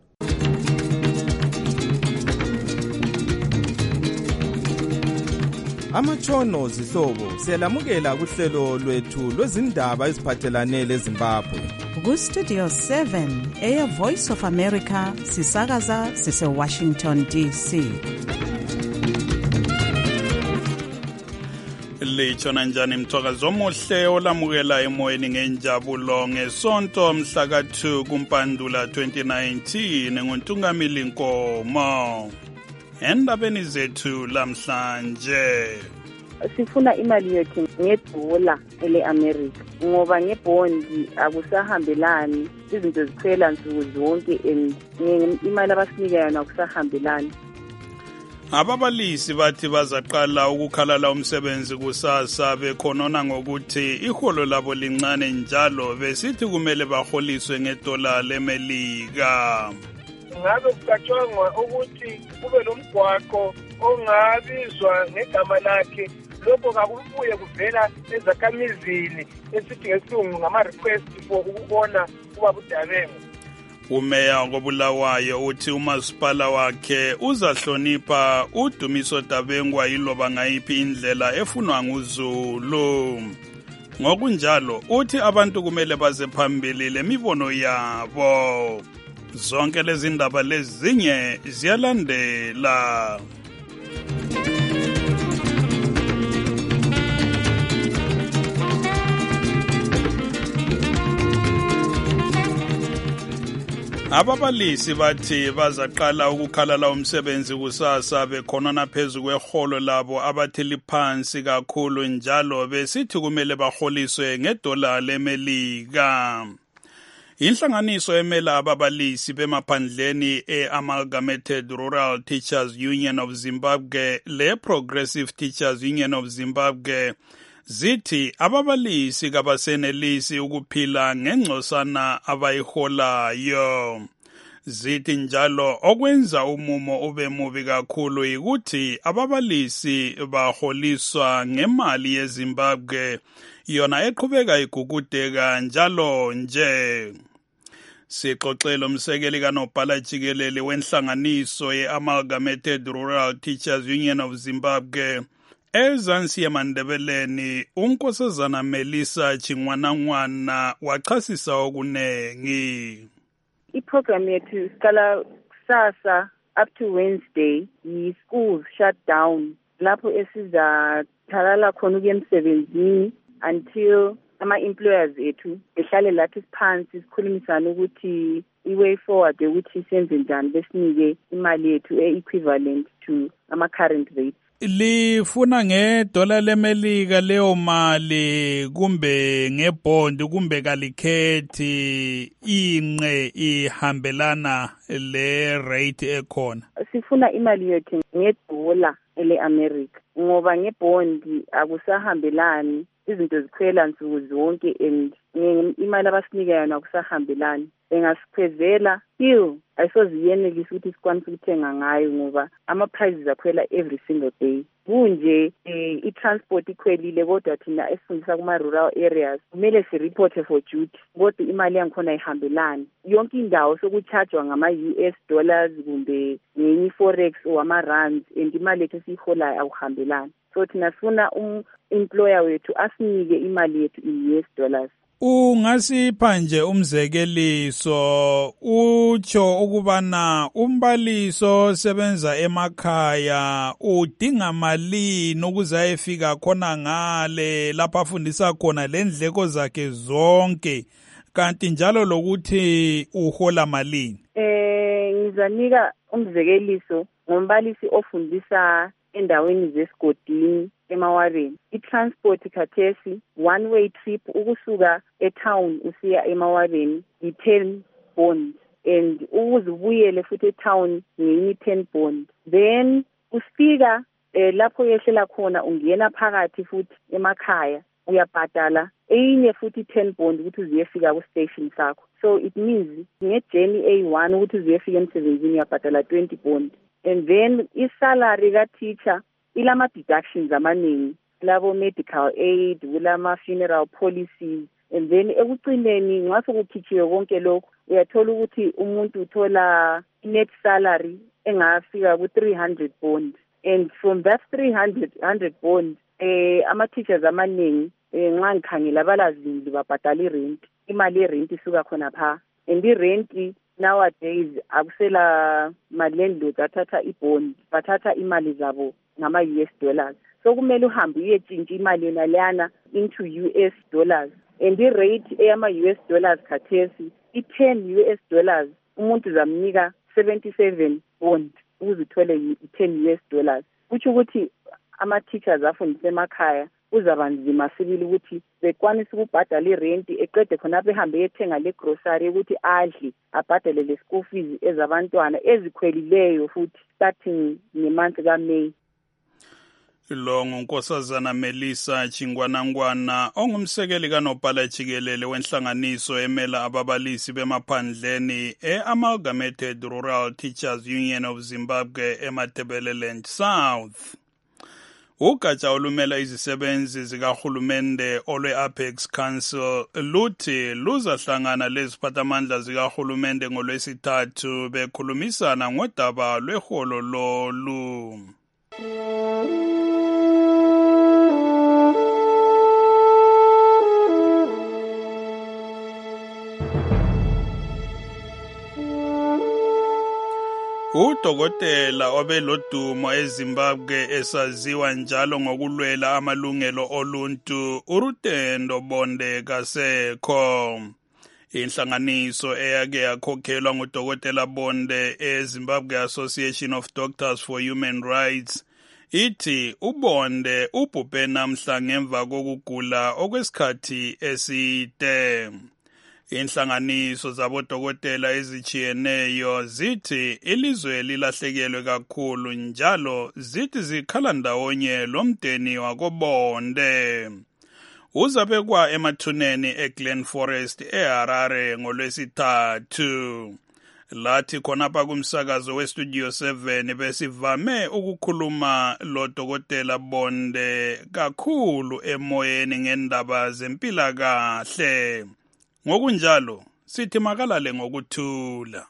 Amatshono zihlobo siyalamukela kuhlelo lwethu lwezindaba eziphathelane leZimbabwe. Ku Studio 7 Air Voice of America sisakaza sise Washington DC. Litshona njani mthwakazi omuhle olamukela emoyeni ngenjabulo ngesonto mhla ka-2 kuMpandula 2019 nguNtungamili Nkomo. Endabeni zethu lamhlanje sifuna imali yethu ngedola ele-America ngoba ngebhondi akusahambelani, izinto zikhwela nsuku zonke and imali abasinika yona akusahambelani. Ababalisi bathi bazaqala ukukhalala umsebenzi kusasa bekhonona ngokuthi iholo labo lincane njalo besithi kumele baholiswe ngedola leMelika. Ngabe kucatshangwa ukuthi kube nomgwaqo ongabizwa ngegama lakhe, lokho kakubuye kuvela ezakhamizini esithi ngesilungu ngama-request for ukubona ubaba uDabengu. Umeya koBulawayo uthi umasipala wakhe uzahlonipha uDumiso Dabengwa yiloba ngayiphi indlela efunwa nguZulu. Ngokunjalo uthi abantu kumele baze phambili lemibono yabo. Zonke lezi ndaba lezinye ziyalandela. Ababalisi bathi bazaqala ukukhalala umsebenzi kusasa bekhonana phezu kweholo labo abathi liphansi kakhulu njalo besithi kumele baholiswe ngedola leMelika. Inhlanganiso emela ababalisi bemaphandleni e-Amalgamated Rural Teachers Union of Zimbabwe le-Progressive Teachers Union of Zimbabwe zithi ababalisi kabasenelisi ukuphila ngengcosana abayiholayo. Zithi njalo okwenza umumo ube mubi kakhulu yikuthi ababalisi baholiswa ngemali yeZimbabwe yona eqhubeka igugudeka njalo nje. Sixoxela umsekeli kaNobhala Jikelele wenhlanganiso ye-Amalgamated Rural Teachers Union of Zimbabwe eZansi eMandebeleni, uNkosazana Melissa Chingwanangwana wachasisa okunengi. Iprogram yethu siqala kusasa up to Wednesday, yi-schools shut down lapho esizathalala khona ukuya emsebenzini until ama-employers ethu behlale lathi phansi sikhulumisana ukuthi i-way forward ukuthi senze njani besinike imali yethu e-equivalent to ama-current rates. Lifuna ngedola leMelika leyo mali kumbe ngebhondi kumbe kalikhethi inqe ihambelana le rate ekhona? Sifuna imali yethu ngedola ele-America ngoba ngebhondi akusahambelani, izinto zikhwela nsuku zonke and imali abasinika yona akusahambelani. Engasiphezela still ayisoziyenelisa ukuthi sikwanise ukuthenga ngayo ngoba ama-prices akhwela every single day. Kunje i-transport ikhwelile kodwa thina esifundisa kuma-rural areas kumele si-reporte for duty kodwa imali yangikhona ayihambelani. Yonke indawo sokucharjwa ngama-US dollars kumbe ngenye i-forex or ama-rands and imali yethu esiyiholayo akuhambelani. So thina sifuna employer wethu asinike imali yethu i-US dollars. Ungasipha nje umzekeliso utsho ukubana umbaliso sebenza emakhaya udinga malini ukuze ayefika khona ngale lapha afundisa khona lendleko zakhe zonke, kanti njalo lokuthi uhola malini? Ngizanika umzekeliso ngombalisi ofundisa endaweni zesigodini emawareni. I-transport khathesi one way trip ukusuka etown usiya emawareni i-10 bond and ukuze ubuyele futhi etown ngenye 10 bond. Then ufika lapho uyehlela khona ungena phakathi futhi emakhaya uyabhadala enye futhi 10 bond ukuthi uziyefika ku station sakho. So it means ngejourney A1 ukuthi uziyefika emsebenzini uyabhadala 20 bond. And then isalary ka teacher ilama deductions amaningi, labo medical aid, kulama funeral policies, and then ekugcineni ngaso kukhitshiwe konke lokho uyathola ukuthi umuntu uthola net salary engafika ku 300 bond. And from that 300 bond ama teachers amaningi nxa ngikhangela abalazindlu babhadala irent, imali yerent isuka khona pha. And irent nowadays akusela landlords athatha ibond, bathatha imali zabo ngama US dollars. So kumele uhambe uyetshintsha imali yona leyana into US dollars. And the rate eyama US dollars khathesi i10 US dollars umuntu zamnika 77 bond ukuze uthole 10 US dollars. Kuthi ukuthi ama teachers afundisa emakhaya uzabanzima sibili ukuthi bekwanisa ukubhadala irent eqede khona behambe ethenga le grocery ukuthi adli abhadale le school fees ezabantwana ezikhwelileyo futhi starting nemonth ka May. Lo ngunkosazana Melissa Chingwanangwana ongumsekeli kanobhala jikelele wenhlanganiso emela ababalisi bemaphandleni Amalgamated Rural Teachers Union of Zimbabwe eMatebeleland South. Ugatsha olumela izisebenzi zikahulumende olwe-Apex Council luthi luzahlangana leziphathamandla zikahulumende ngolwesithathu bekhulumisana ngodaba lweholo lolu. Udokotela obelodumo eZimbabwe esaziwa njalo ngokulwela amalungelo oluntu uRutendo Bonde Kasekho. Inhlanganiso eyake yakhokhelwa ngudokotela Bonde eZimbabwe Association of Doctors for Human Rights ithi uBonde ubhubhe namhla ngemva kokugula okwesikhathi eside. Inhlanganiso zabodokotela ezichiyeneyo zithi ilizwe lilahlekelwe kakhulu njalo zithi zikhala ndawonye lomdeni wakoBonde. Uzabekwa emathuneni eGlen Forest eHarare ngolwesithathu. Lathi khonapha kumsakazo weStudio 7 besivame ukukhuluma lo dokotela Bonde kakhulu emoyeni ngendaba zempilakahle. Ngokunjalo sithi makalale ngokuthula.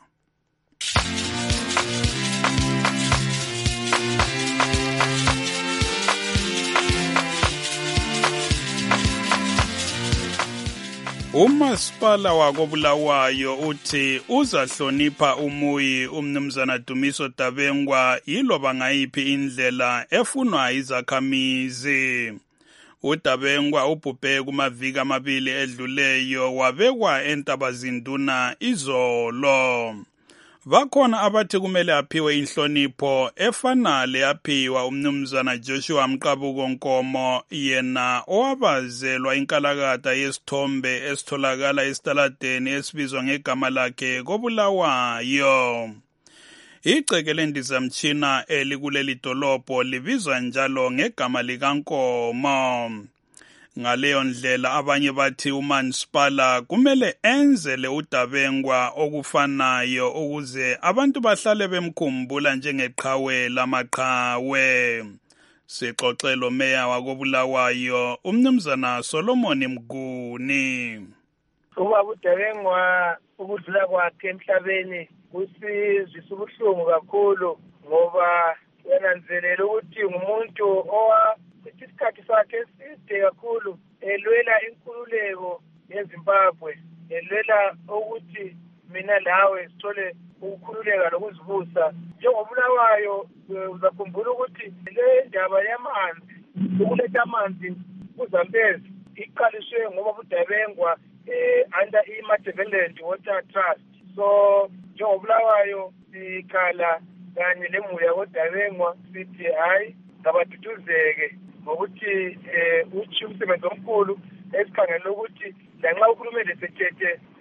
Umasipala wakoBulawayo uthi uzahlonipha umuyi umnumzana Dumiso Dabengwa yiloba ngayiphi indlela efunwa izakhamizi. uDabengwa ubhubhe kumaviki amabili edluleyo wabekwa eNtabazinduna izolo. Bakhona abathi kumele aphiwe inhlonipho efana leyaphiwa umnumzana Joshua Mqabuko Nkomo yena owabazelwa inkalakatha yesithombe esitholakala esitaladeni esibizwa ngegama lakhe koBulawayo. Igceke lendizamtshina elikuleli dolobho libizwa njalo ngegama likaNkomo. Ngaleyo ndlela abanye bathi uMansipala kumele enzele uDabengwa okufanayo ukuze abantu bahlale bemkhumbula njengeqhawe lamaqhawe. Sixoxelo meya wakoBulawayo umnumzana Solomon Mguni. Ubaba uDabengwa ukudlula kwakhe emhlabeni kusizwisa ubuhlungu kakhulu ngoba yananzelela ukuthi ngumuntu isikhathi sakhe eside kakhulu elwela inkululeko yeZimbabwe, elwela ukuthi mina lawe sithole ukukhululeka lokuzibusa. NjengoBulawayo uzakhumbula ukuthi le ndaba yamanzi, ukuletha amanzi kuZambezi iqaliswe ngoba uDabengwa under iMatebeleland Water Trust. So njengoBulawayo sikhala kanye nemuli yakoDabengwa sithi hayi ngabathuthuzeke ngokuthi uthi umsebenzi omkhulu esikhangela ukuthi lanxa uhulumende sethethe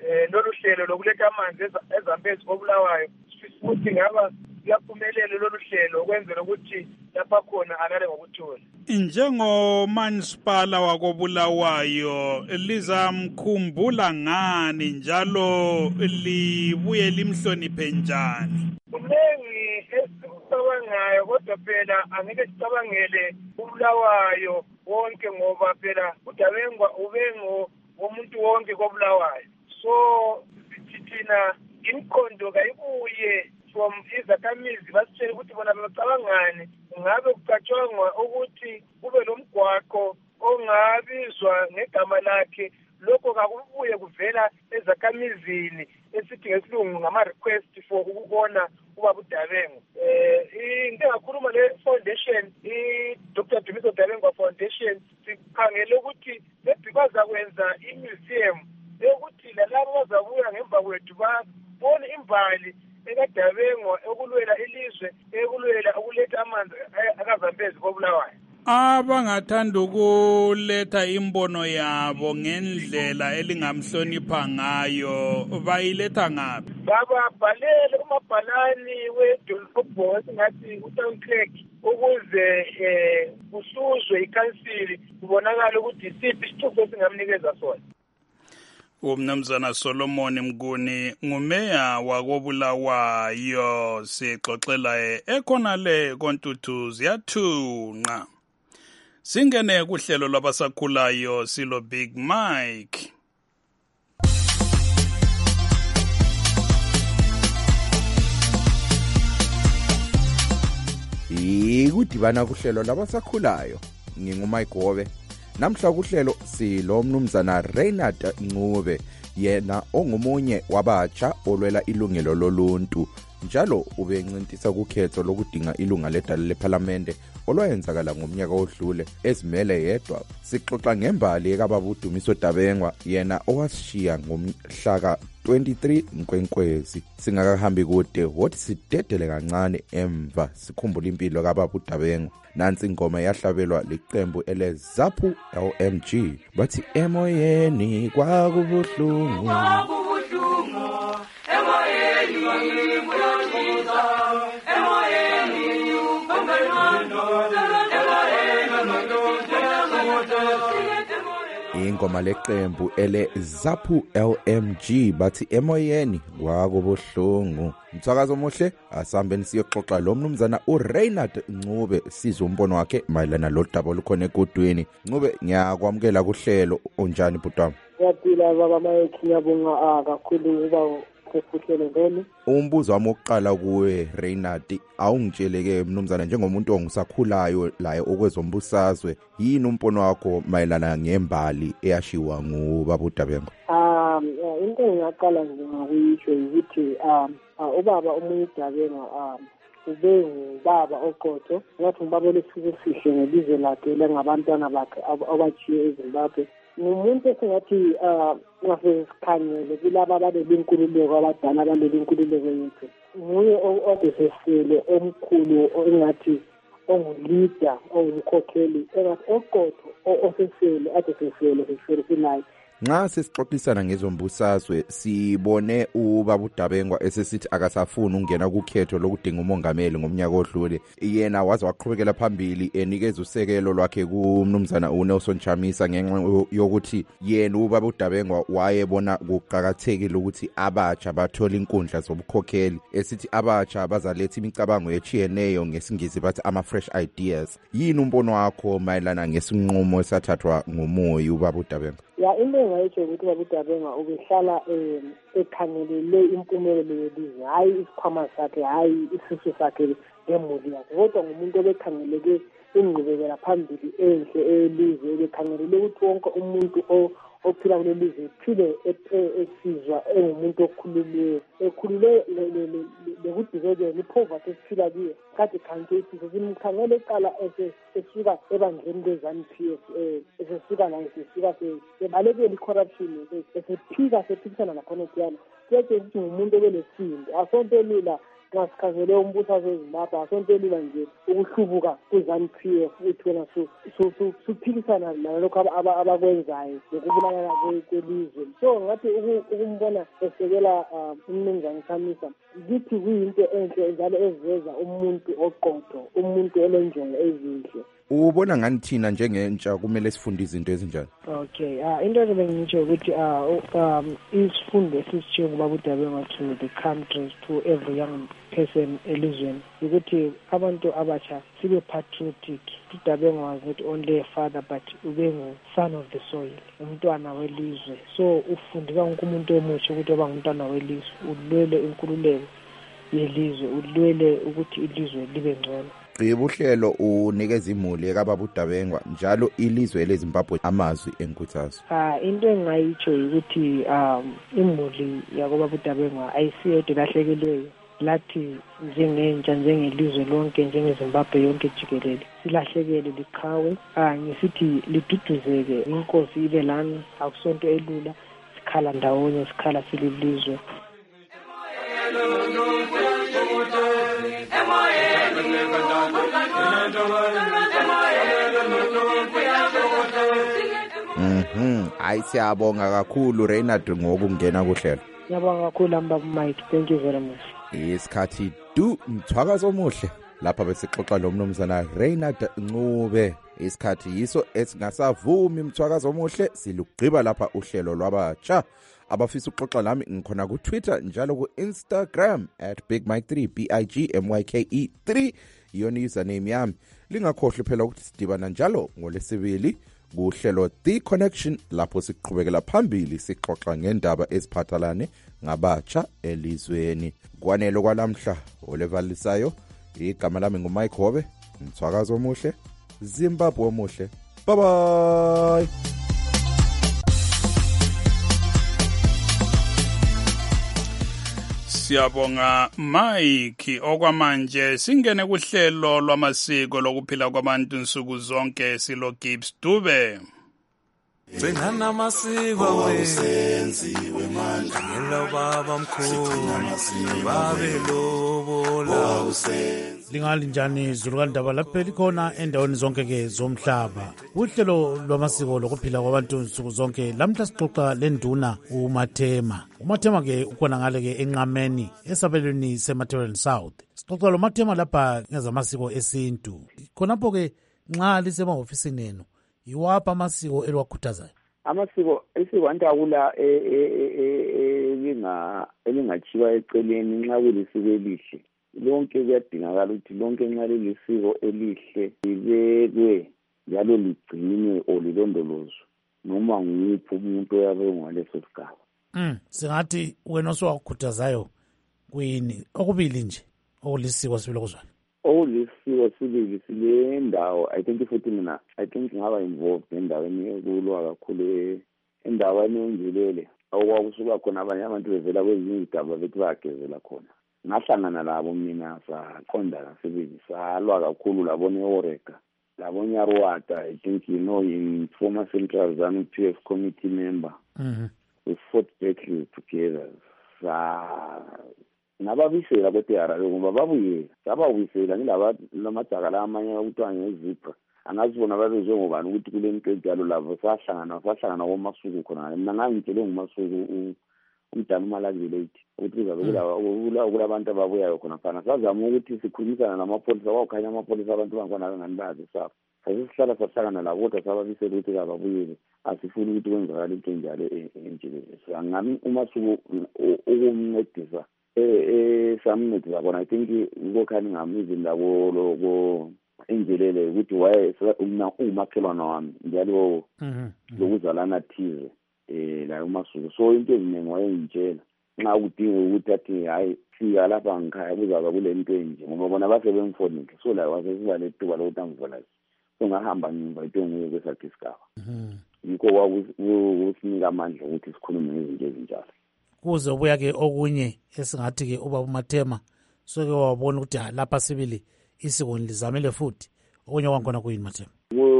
lolu hlelo lokuletha amanzi eZambezi koBulawayo futhi ngaba liyaphumelela lolu hlelo ukwenzela ukuthi lapha khona alale ngokuthola. Njengomasipala wakoBulawayo lizamkhumbula ngani njalo libuye limhloniphe njani? Kuningi esikucabangayo kodwa phela angeke sicabangele uBulawayo wonke ngoba phela uDabengwa ubengo womuntu wonke koBulawayo. So thina imkhondo kayibuye from izakhamizi basitshela ukuthi bona bacabangani ngabe kucatshangwa ukuthi kube lomgwaqo ongabizwa ngegama lakhe. Lokho kakubuye kuvela ezakhamizini esithi ngesilungu ngama-request for ukubona ubaba uDabengwa. Into engakhuluma le foundation, i-Dr. Dumiso Dabengwa Foundation, sikhangele ukuthi maybe bazakwenza i-museum yokuthi lalabo bazabuya ngemva kwethu babone imbali ekaDabengwa ekulwela ilizwe, ekulwela ukuletha amanzi akaZambezi koBulawayo. Abangathanda ukuletha imbono yabo ngendlela elingamhlonipha ngayo bayiletha ngaphi? Bababhalele umabhalani wedolobho esingathi uTown Clerk ukuze kuhluzwe ikhansili kubonakala ukuthi isiphi isithuko esingamnikeza sona. Umnumzana Solomon Mnguni ngumeya wakoBulawayo sixoxela ekhonale kontuthu ziyathunqa. Singene kuhlelo lwabasakhulayo silo Big Mike. Ikudibana kuhlelo labasakhulayo ngingumike Gobe. Namhla kuhlelo silo mnumzana Reynard Ncube, yena ongumunye wabatsha olwela ilungelo loluntu. Njalo ubencintisa kukhetho lokudinga ilunga ledala leParliamente olwayenzakala ngomnyaka odlule ezimele yedwa. Sixoxa ngembali ekababa uDumiso Dabengwa, yena owashiya ngomhla ka-23 Nkwenkwezi. Singakahambi kude wothi sidedele kancane emva sikhumbula impilo kababa uDabengwa. Nansi ingoma yahlabelwa liqembu eleZAPU LMG bathi emoyeni kwakubuhlungu ingoma leqembu eleZAPU LMG bathi emoyeni kwakubuhlungu. Mthakazo omuhle, asambeni siyoxoxa lo mnumzana uReynard Ncube sizwe umbono wakhe mayelana lodaba olukhona egudwini. Ncube, ngiyakwamukela kuhlelo, onjani butwami? Ngiyaphila baba Mike, ngiyabonga kakhulu uba kuhlelo ngene. Umbuzo wami oqala kuwe Reynard, awungitsheleke mnumzana njengomuntu ongusakhulayo layo okwezombusazwe, yini umbono wakho mayelana ngembali eyashiwa ngubaba uDabengwa? Into engaqala ngiyisho ukuthi ubaba umuntu Dabengwa ube ngubaba oqotho, ngathi ngibaba lesifike sihle ngelizwe lakhe lengabantwana bakhe abachiye eZimbabwe. Ngumuntu esingathi ngase sikhangele kulaba abaleli inkululeko abadala abaleli inkululeko yethu. Nguye odesesele omkhulu engathi ongulida ongumkhokheli engathi oqotho osesele adesesele sesiferifilayo. Nxa sesixoxisana ngezombusazwe sibone ubaba uDabengwa esesithi akasafuni ukungena kukhetho lokudinga umongameli ngomnyaka odlule. Yena waze waqhubekela phambili enikeza usekelo lwakhe kumnumzana uNelson Chamisa ngenxa yokuthi yena ubaba uDabengwa wayebona kuqhakathekile ukuthi abatsha bathola inkundla zobukhokheli, esithi abatsha bazaletha imicabango echiyeneyo ngesingisi bathi ama-fresh ideas. Yini umbono wakho mayelana ngesinqumo esathathwa ngumoyi ubaba uDabengwa? Ya into engayitsho ukuthi ubaba uDabengwa ubehlala ekhangelele impumelelo yelizwe, hayi isikhwama sakhe, hayi isisu sakhe ngemuli yakhe, kodwa ngumuntu obekhangeleke ingqubekela phambili enhle elizwe, ebekhangelele ukuthi wonke umuntu ophila kuleli lizwe ephile esizwa engumuntu okhululeyo, ekhulule lekudibekela ipoverty esiphila kuyo. Kade khanke isizwe simkhangele eqala esuka ebandleni leZANU-PF, esesuka la esisuka sebalekela i-corruption, esephikisana nakhona kuyana. Kuyatshela ukuthi ngumuntu obelesindi, asonto lula nxa sikhangele umbuthazo wezimbabwe asonto elula nje ukuhlubuka kuzanu-PF ukuthi wena suphilisana nalokho abakwenzayo nokubulalana kwelizwe. So ngathi ukumbona esekela umnumzane Khamisa kithi kuyinto enhle njalo eziveza umuntu oqotho, umuntu olenjongo ezinhle. Ubona ngani thina njengentsha kumele sifunde izinto ezinjani? Okay, into ebengitsho ukuthi isifundo esisitshiwo ngubaba uDabenga to the country, to every young person elizweni, ukuthi abantu abatsha sibe patriotic. uDabenga was not only a father but ube son of the soil, umntwana welizwe. So ufundisa wonke umuntu omusha ukuthi oba ngumntwana welizwe, ulwele inkululeko yelizwe, ulwele ukuthi ilizwe libe ngcono. Uhlelo unikeza imuli ekababa uDabenga njalo ilizwe leZimbabwe amazwi enkuthazo. Into engayitsho ukuthi imuli yakobaba uDabenga ayisiyedwa lahlekelweyo, lathi njengentsha njengelizwe lonke njengeZimbabwe yonke jikelele silahlekele liqhawe, ngisithi liduduzeke, inkosi ibe lana, akusonto elula, sikhala ndawonye, sikhala sililizwe. Siyabonga kakhulu Reynard ngokungena kuhlelo. Ngiyabonga kakhulu Mbaba Mike, thank you very much. Isikhathi mthwakazo omuhle lapha besixoxa lo mnumzana Reynard Ncube. Isikhathi yiso esingasavumi umthwakazo omuhle, silugqiba lapha uhlelo lwabatsha. Abafisa ukuxoxa nami ngikhona ku Twitter njalo ku Instagram @BigMike3 BIGMYKE3 yona username yami. Lingakhohlwa phela ukuthi sidibana njalo ngoLesibili kuhlelo The Connection lapho siqhubekela phambili sixoxa ngendaba eziphathelane ngabatsha elizweni. Kwanele kwalamhla olevalisayo, igama lami nguMike Hobe, umthwakazo omuhle, Zimbabwe omuhle. Bye bye. Siyabonga Mike. Okwamanje singene kuhlelo lwamasiko lokuphila kwabantu nsuku zonke silo Gibbs Dube. Bengana amasiko wenziwe manje ngelo baba mkhulu babe lobola lingali njani izulu kaNdaba lapha likhona endaweni zonke ke zomhlaba. Uhlelo lwamasiko lokuphila kwabantu nsuku zonke lamhla sixoxa lenduna uMathema. uMathema ke ukhona ngale ke enqameni esabelweni seMathebeleni South. Sixoxa lo Mathema lapha ngezamasiko esintu. Khonapho ke nxa lisemahofisini enu iwapha amasiko eliwakhuthazayo? Isiko antakula elingachiwa eceleni nxa kulisiko elihle. Lonke kuyadingakala ukuthi lonke nxa lilisiko elihle libekwe njalo ligcinwe olilondolozwe noma nguphi umuntu oyabe ngaleso sigaba. Singathi wena osowakhuthazayo kuyini okubili nje okulisiko sibili kuzwana? Olisiko sibili sile ndawo I think ngaba involved endaweni ekulwa kakhulu endaweni enjilele okwakusuka khona abanye abantu bevela kwezinye izigaba bethi bayagezela khona. Ngahlangana labo mina saqonda kasibili salwa kakhulu labona eOrega labona Yarwata. I think in former Central ZANU PF committee member. We fought battles together. Nababisela kote yarabe ngoba babuye sababisela ngilaba lamajaka amanye ukuthiwa ngezipha angazibona babe njengobani ukuthi kule nto enjalo labo sahlangana komasuku khona. Mina ngangitshele ngumasuku umdala umalangile ukuthi kulabantu ababuyayo khona fana sazama ukuthi sikhulumisana namapholisa kwakukhanya amapholisa abantu bangkhona ngani bazi safa sasihlala sahlangana labo kodwa sababisela ukuthi kababuyele asifuni ukuthi kwenzakale into enjalo enjilele. Ngami umasuku ukumncedisa samncedisa bona I think ngokhani ngamizi labo lokho enjilele ukuthi waye umakhelwana wami njalo lokuzalana thize la umasuku. So into eziningi wayengitshela nxa udinga ukuthi athi hayi fika lapha ngikhaya kuzaba kule nto enje ngoba bona basebengifonile. So la wasesiba lethuba lokuthi angivolayo so ngahamba ngivayite nguye kwesathi isigaba. Yikho kwakusinika amandla ukuthi sikhulume ngezinto ezinjalo. Kuze ubuya ke okunye esingathi ke ubaba uMathema soke wabona ukuthi lapha sibili isiko lizamele futhi okunye kwankhona kuyini Mathema?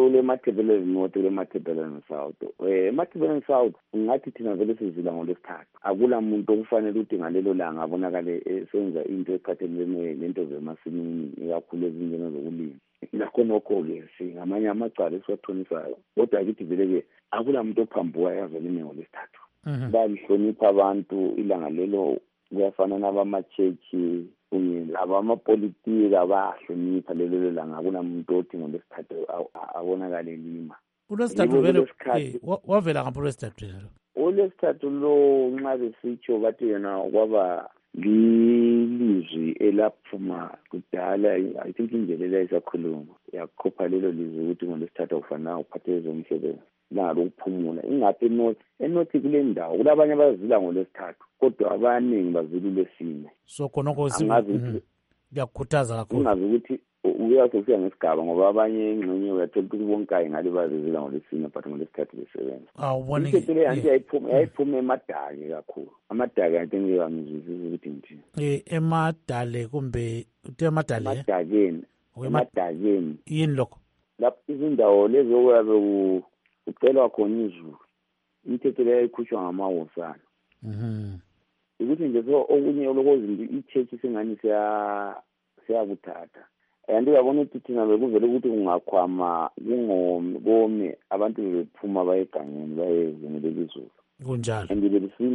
ule Matabeleland North ule Matabeleland South. Matabeleland South ngathi thina vele sizila ngolesithathu. Akula muntu okufanele ukuthi ngalelo langa abonakale senza into ephathelene nento zemasimini ikakhulu ezinjena zokulima. Lakho nokho-ke singamanye amacala esiwathonisayo kodwa akithi vele-ke akula muntu ophambuka yazolime ngolesithathu. Balihlonipha abantu ilanga lelo kuyafana nabamachechi kunye labamapolitiki abahlonipha lelo langa akuna muntu othi ngolesithathu abonakale lima. Ulesithathu vele wavela ngapho lwesithathu lelo. Olesithathu lo nxa besitsho bathi yena kwaba lilizwi elaphuma kudala I think indlela isakhuluma yakhupha lelo lizwi ukuthi ngolesithathu akufanele uphathe ezomsebenzi langa lokuphumula ingaphi enothi kule ndawo kulabanye abazila ngolesithathu kodwa abaningi bazila ulesine. So khonokho ngiyakukhuthaza kakhulu. Ungazi ukuthi uyasofika ngesigaba ngoba abanye ingxenye uyathola ukuthi bonke ngale bazila ngolesine but ngolesithathu besebenza. Awubona into le anti yayiphuma emadake kakhulu. Amadake I think ngiwamizizisa ukuthi ngithini. Emadale kumbe uthe emadale? Emadakeni. Yini lokho? Lapho izindawo lezo oyabe ucelwa khona izulu. Imithetho leyo ikhutshwa ngamawosana. Ukuthi nje so okunye lokozindi ichechi sengani siyakuthatha. And uyabona ukuthi thina bekuvele ukuthi kungakhwama kungome abantu bephuma bayegangeni bayezingelela izulu. Kunjalo. And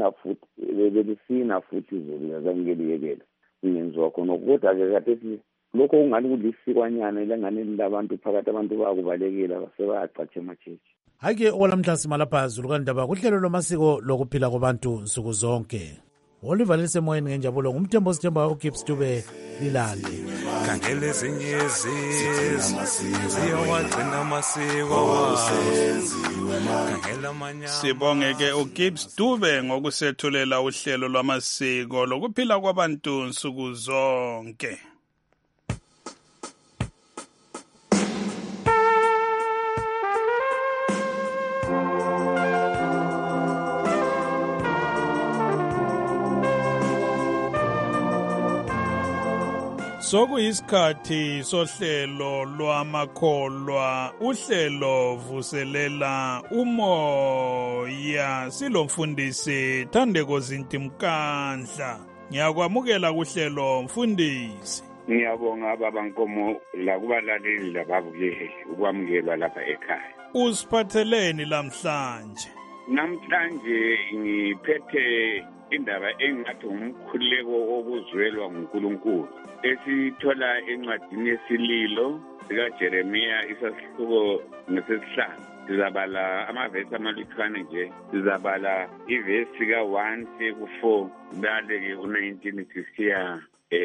belisina futhi izulu yazangeliyekela. Ingenziwa khona kodwa-ke kade lokho kungani kulisikwanyana ilangane labantu phakathi abantu bakubalekela basebayacatsha emachechi. Hake olamhlanje malapha Zulu kaNdaba kuhlelo lomasiko lokuphila kwabantu nsuku zonke. Oliver lisemoyeni ngenjabulo ngumthembo sithemba uGibbs Dube lilale. Kangele ezinyezi ziyawagcina amasiko Sibongeke uGibbs Dube ngokusethulela uhlelo lwamasiko lokuphila kwabantu nsuku zonke. Sokuyisikhathi sohlelo lwamakholwa uhlelo vuselela umoya silomfundisi Thandeko Zintimkandla. Ngiyakwamukela kuhlelo mfundisi. Ngiyabonga baba Nkomo la kubalaleli lababukeli ukwamukelwa lapha ekhaya. Usiphatheleni namhlanje? Namhlanje ngiphethe indaba engathi umkhuleko wokuzwelwa nguNkulunkulu esithola encwadini yesililo sikaJeremiya isahluko ngesesihlanu. Sizabala amavesi amalutshwane nje. Sizabala ivesi ka-1 ku-4 bale-ke u-19 sisiya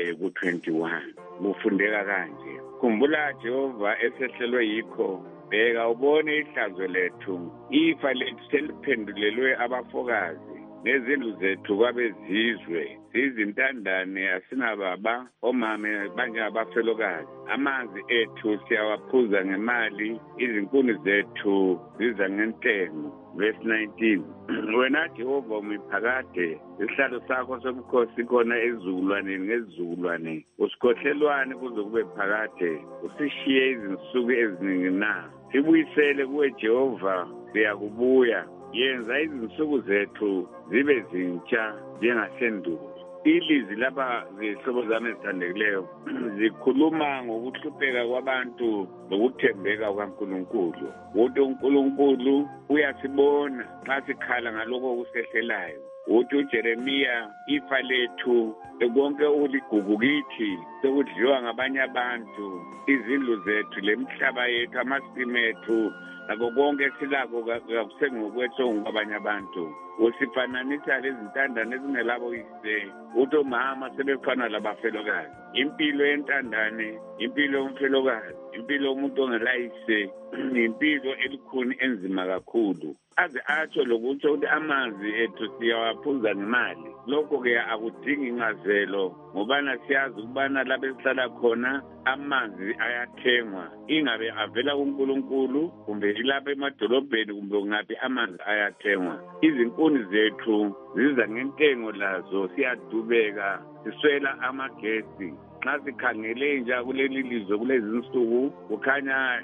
ku-21 kufundeka kanje. Khumbula Jehova esehlelwe yikho, bheka ubone ihlazo lethu, ifa lethu seliphendulelwe abafokazi nezindlu zethu kwabezizwe. Sizintandane asinababa omame banjengabafelokazi. Amanzi ethu siyawaphuza ngemali, izinkuni zethu ziza ngentengo. Verse 19. Wena Jehova umiphakade, isihlalo sakho sobukhosi khona ezizukulwaneni ngezizukulwane. Usikhohlelwane kuze kube phakade, usishiye izinsuku eziningi na. Sibuyisele kuwe Jehova, siyakubuya. Yenza izinsuku zethu zibe zintsha njengasendulo. Ilizwi lapha zihlobo zami ezithandekileyo zikhuluma ngokuhlupheka kwabantu nokuthembeka kwaNkulunkulu. Ukuthi uNkulunkulu uyasibona xa sikhala ngalokho okusehlelayo. Uthi uJeremiya ifa lethu konke uligugu kithi sekudliwa ngabanye abantu, izindlu zethu lemihlaba yethu amasimu ethu lakho konke silakho kakusengokwethu ngabanye abantu. Usifananisa lezintandane ezingelabo yise. Uthi omama sebefana labafelokazi. Impilo yentandane, impilo yomfelokazi, impilo yomuntu ongelayise, impilo elikhuni enzima kakhulu. Aze atsho lokuthi ukuthi amanzi ethu siyawaphuza ngemali. Lokho-ke akudingi incazelo ngobana siyazi ukubana lapho esihlala khona amanzi ayathengwa. Ingabe avela kuNkulunkulu kumbe ilapha emadolobheni kumbe ngaphi amanzi ayathengwa. Izinkuni zethu ziza ngentengo lazo siyadubeka, siswela amagesi. nxa sikhangele nje kuleli lizwe kulezi insuku kukhanya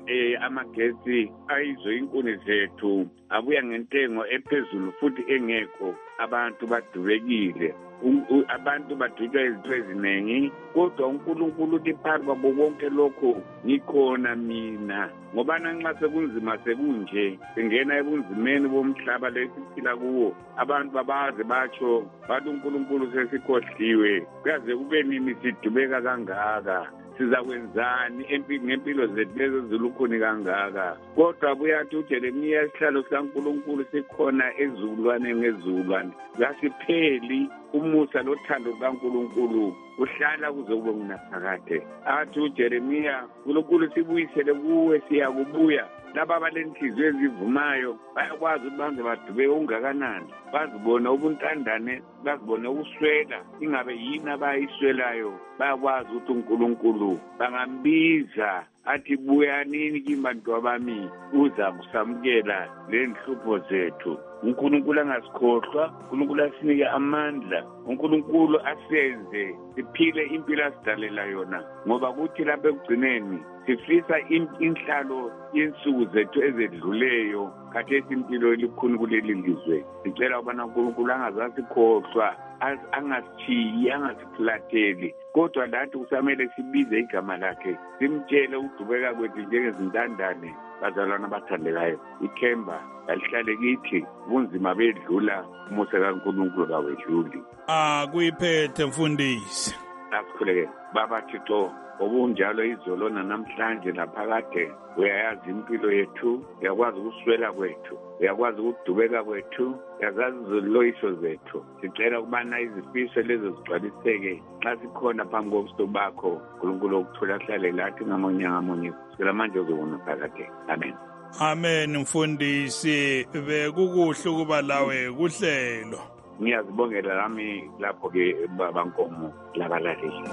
amagesi ayizwe inkuni zethu abuya ngentengo ephezulu futhi engekho abantu badubekile abantu badutshwa izinto eziningi kodwa uNkulunkulu uthi phakathi kwabo konke lokho ngikhona mina ngoba nxa sekunzima sekunje singena ebunzimeni bomhlaba lesiphila kuwo abantu babaze batsho bathi uNkulunkulu sesikhohliwe kuyaze kube nini sidubeka kangaka sizakwenzani ngempilo zethu lezi zilukhuni kangaka kodwa buyathi uJeremiya isihlalo sikaNkulunkulu sikhona ezulwane ngezulwane ngasipheli umusa lothando lukaNkulunkulu uhlala kuze kube ngunaphakade athi uJeremiya uNkulunkulu sibuyisele kuwe siyakubuya laba abalenhliziyo ezivumayo bayakwazi ukuthi banze badubeke ungakanani bazibone ubuntandane bazibone ukuswela ingabe yini abayiswelayo bayakwazi ukuthi uNkulunkulu bangambiza athi buyanini kimi bantu abami uza kusamukela lenhlupho zethu uNkulunkulu angasikhohlwa uNkulunkulu asinike amandla uNkulunkulu asenze siphile impilo asidalela yona ngoba kuthi lapha ekugcineni sifisa inhlalo yensuku zethu ezedluleyo khathesi impilo elikhuni kuleli lizwe sicela ubana uNkulunkulu angazasikhohlwa angasitshiyi angasifulatheli kodwa lathi kusamele sibize igama lakhe simtshele ukudubeka kwethu njengezintandane bazalwana abathandekayo ithemba alihlale kithi ubunzima bedlula umusa kaNkulunkulu kawedluli kuyiphethe mfundisi asikhuleke baba Thixo obunjalo izolo namhlanje naphakade uyayazi impilo yethu uyakwazi ukuswela kwethu uyakwazi ukudubeka kwethu uyazazi iziloyiso zethu sicela ukubana izifiso lezo zigcwaliseke xa sikhona phambi kobuso bakho uNkulunkulu okuthola ahlale lathi ngamunye ngamunye sicela manje uzobona phakade amen amen mfundisi bekukuhle ukuba lawe kuhlelo ngiyazibongela lami lapho-ke baba Nkomo labalaleli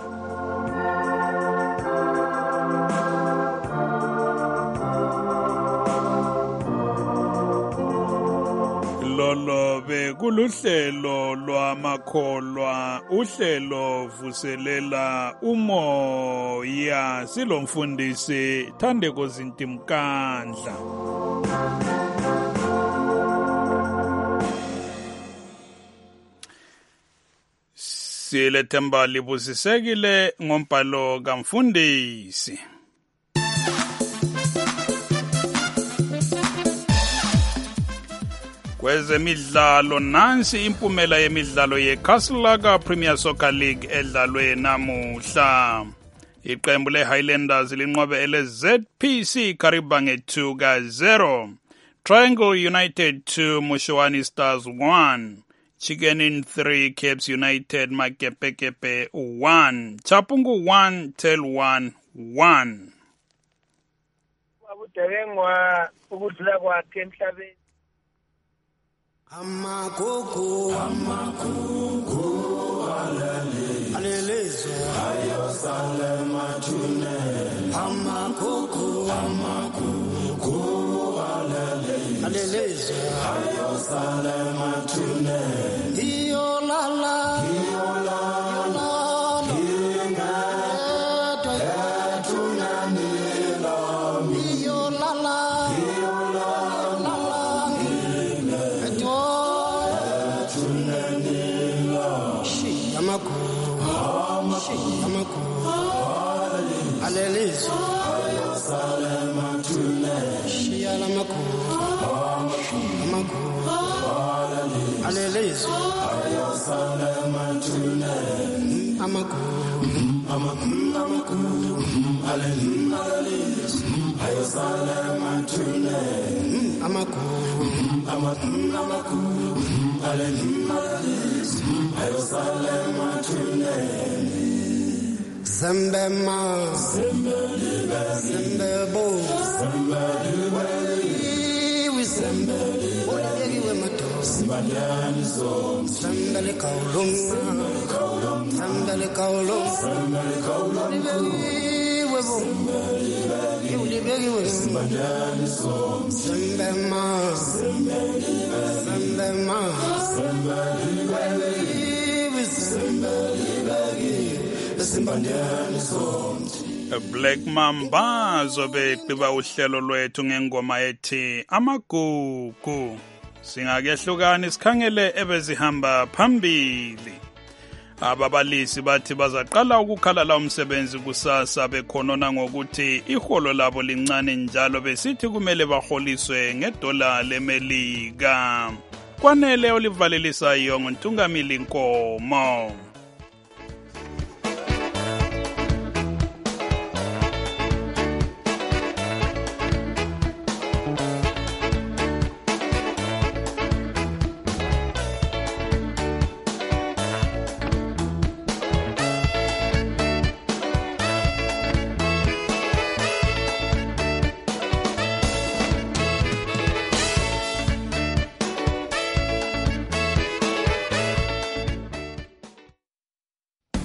lolo bekuluhlelo lwamakholwa uhlelo vuselela umoya silomfundisi Thandeko Zintimkandla silethemba libusisekile ngombhalo kamfundisi kwezemidlalo nansi impumela yemidlalo yeCastlelaga Premier Soccer League edlalwe namuhla iqembu leHighlanders linqobe eleZPC Kariba nge-2-0 Triangle United 2 Mushoani Stars 1 Chicken in 3 Caps United Makepekepe 1 Chapungu 1 Tel 1 1 Abudengwa ukudlula kwakhe emhlabeni Amagugu alelezwe ayosale mathune Amagugu alelezwe ayosale mathune Iyolala Alelizwe ayosale mathune Shiyala amagu Alelizwe ayosale mathune Amagu Alelizwe ayosale mathune Amagu Alelizwe ayosale mathune Zembema Zembebo we Zembeli matos Zembeli kaulung Zembeli kaulung Zembema Black Mamba zobe qiba uhlelo lwethu ngengoma ethi Amagugu. Singakehlukani sikhangele ebezihamba phambili. Ababalisi bathi bazaqala ukukhala umsebenzi kusasa bekhonona ngokuthi iholo labo lincane njalo besithi kumele baholiswe ngedola lemelika. Kwanele olivalelisa yonke uNtungamili Nkomo.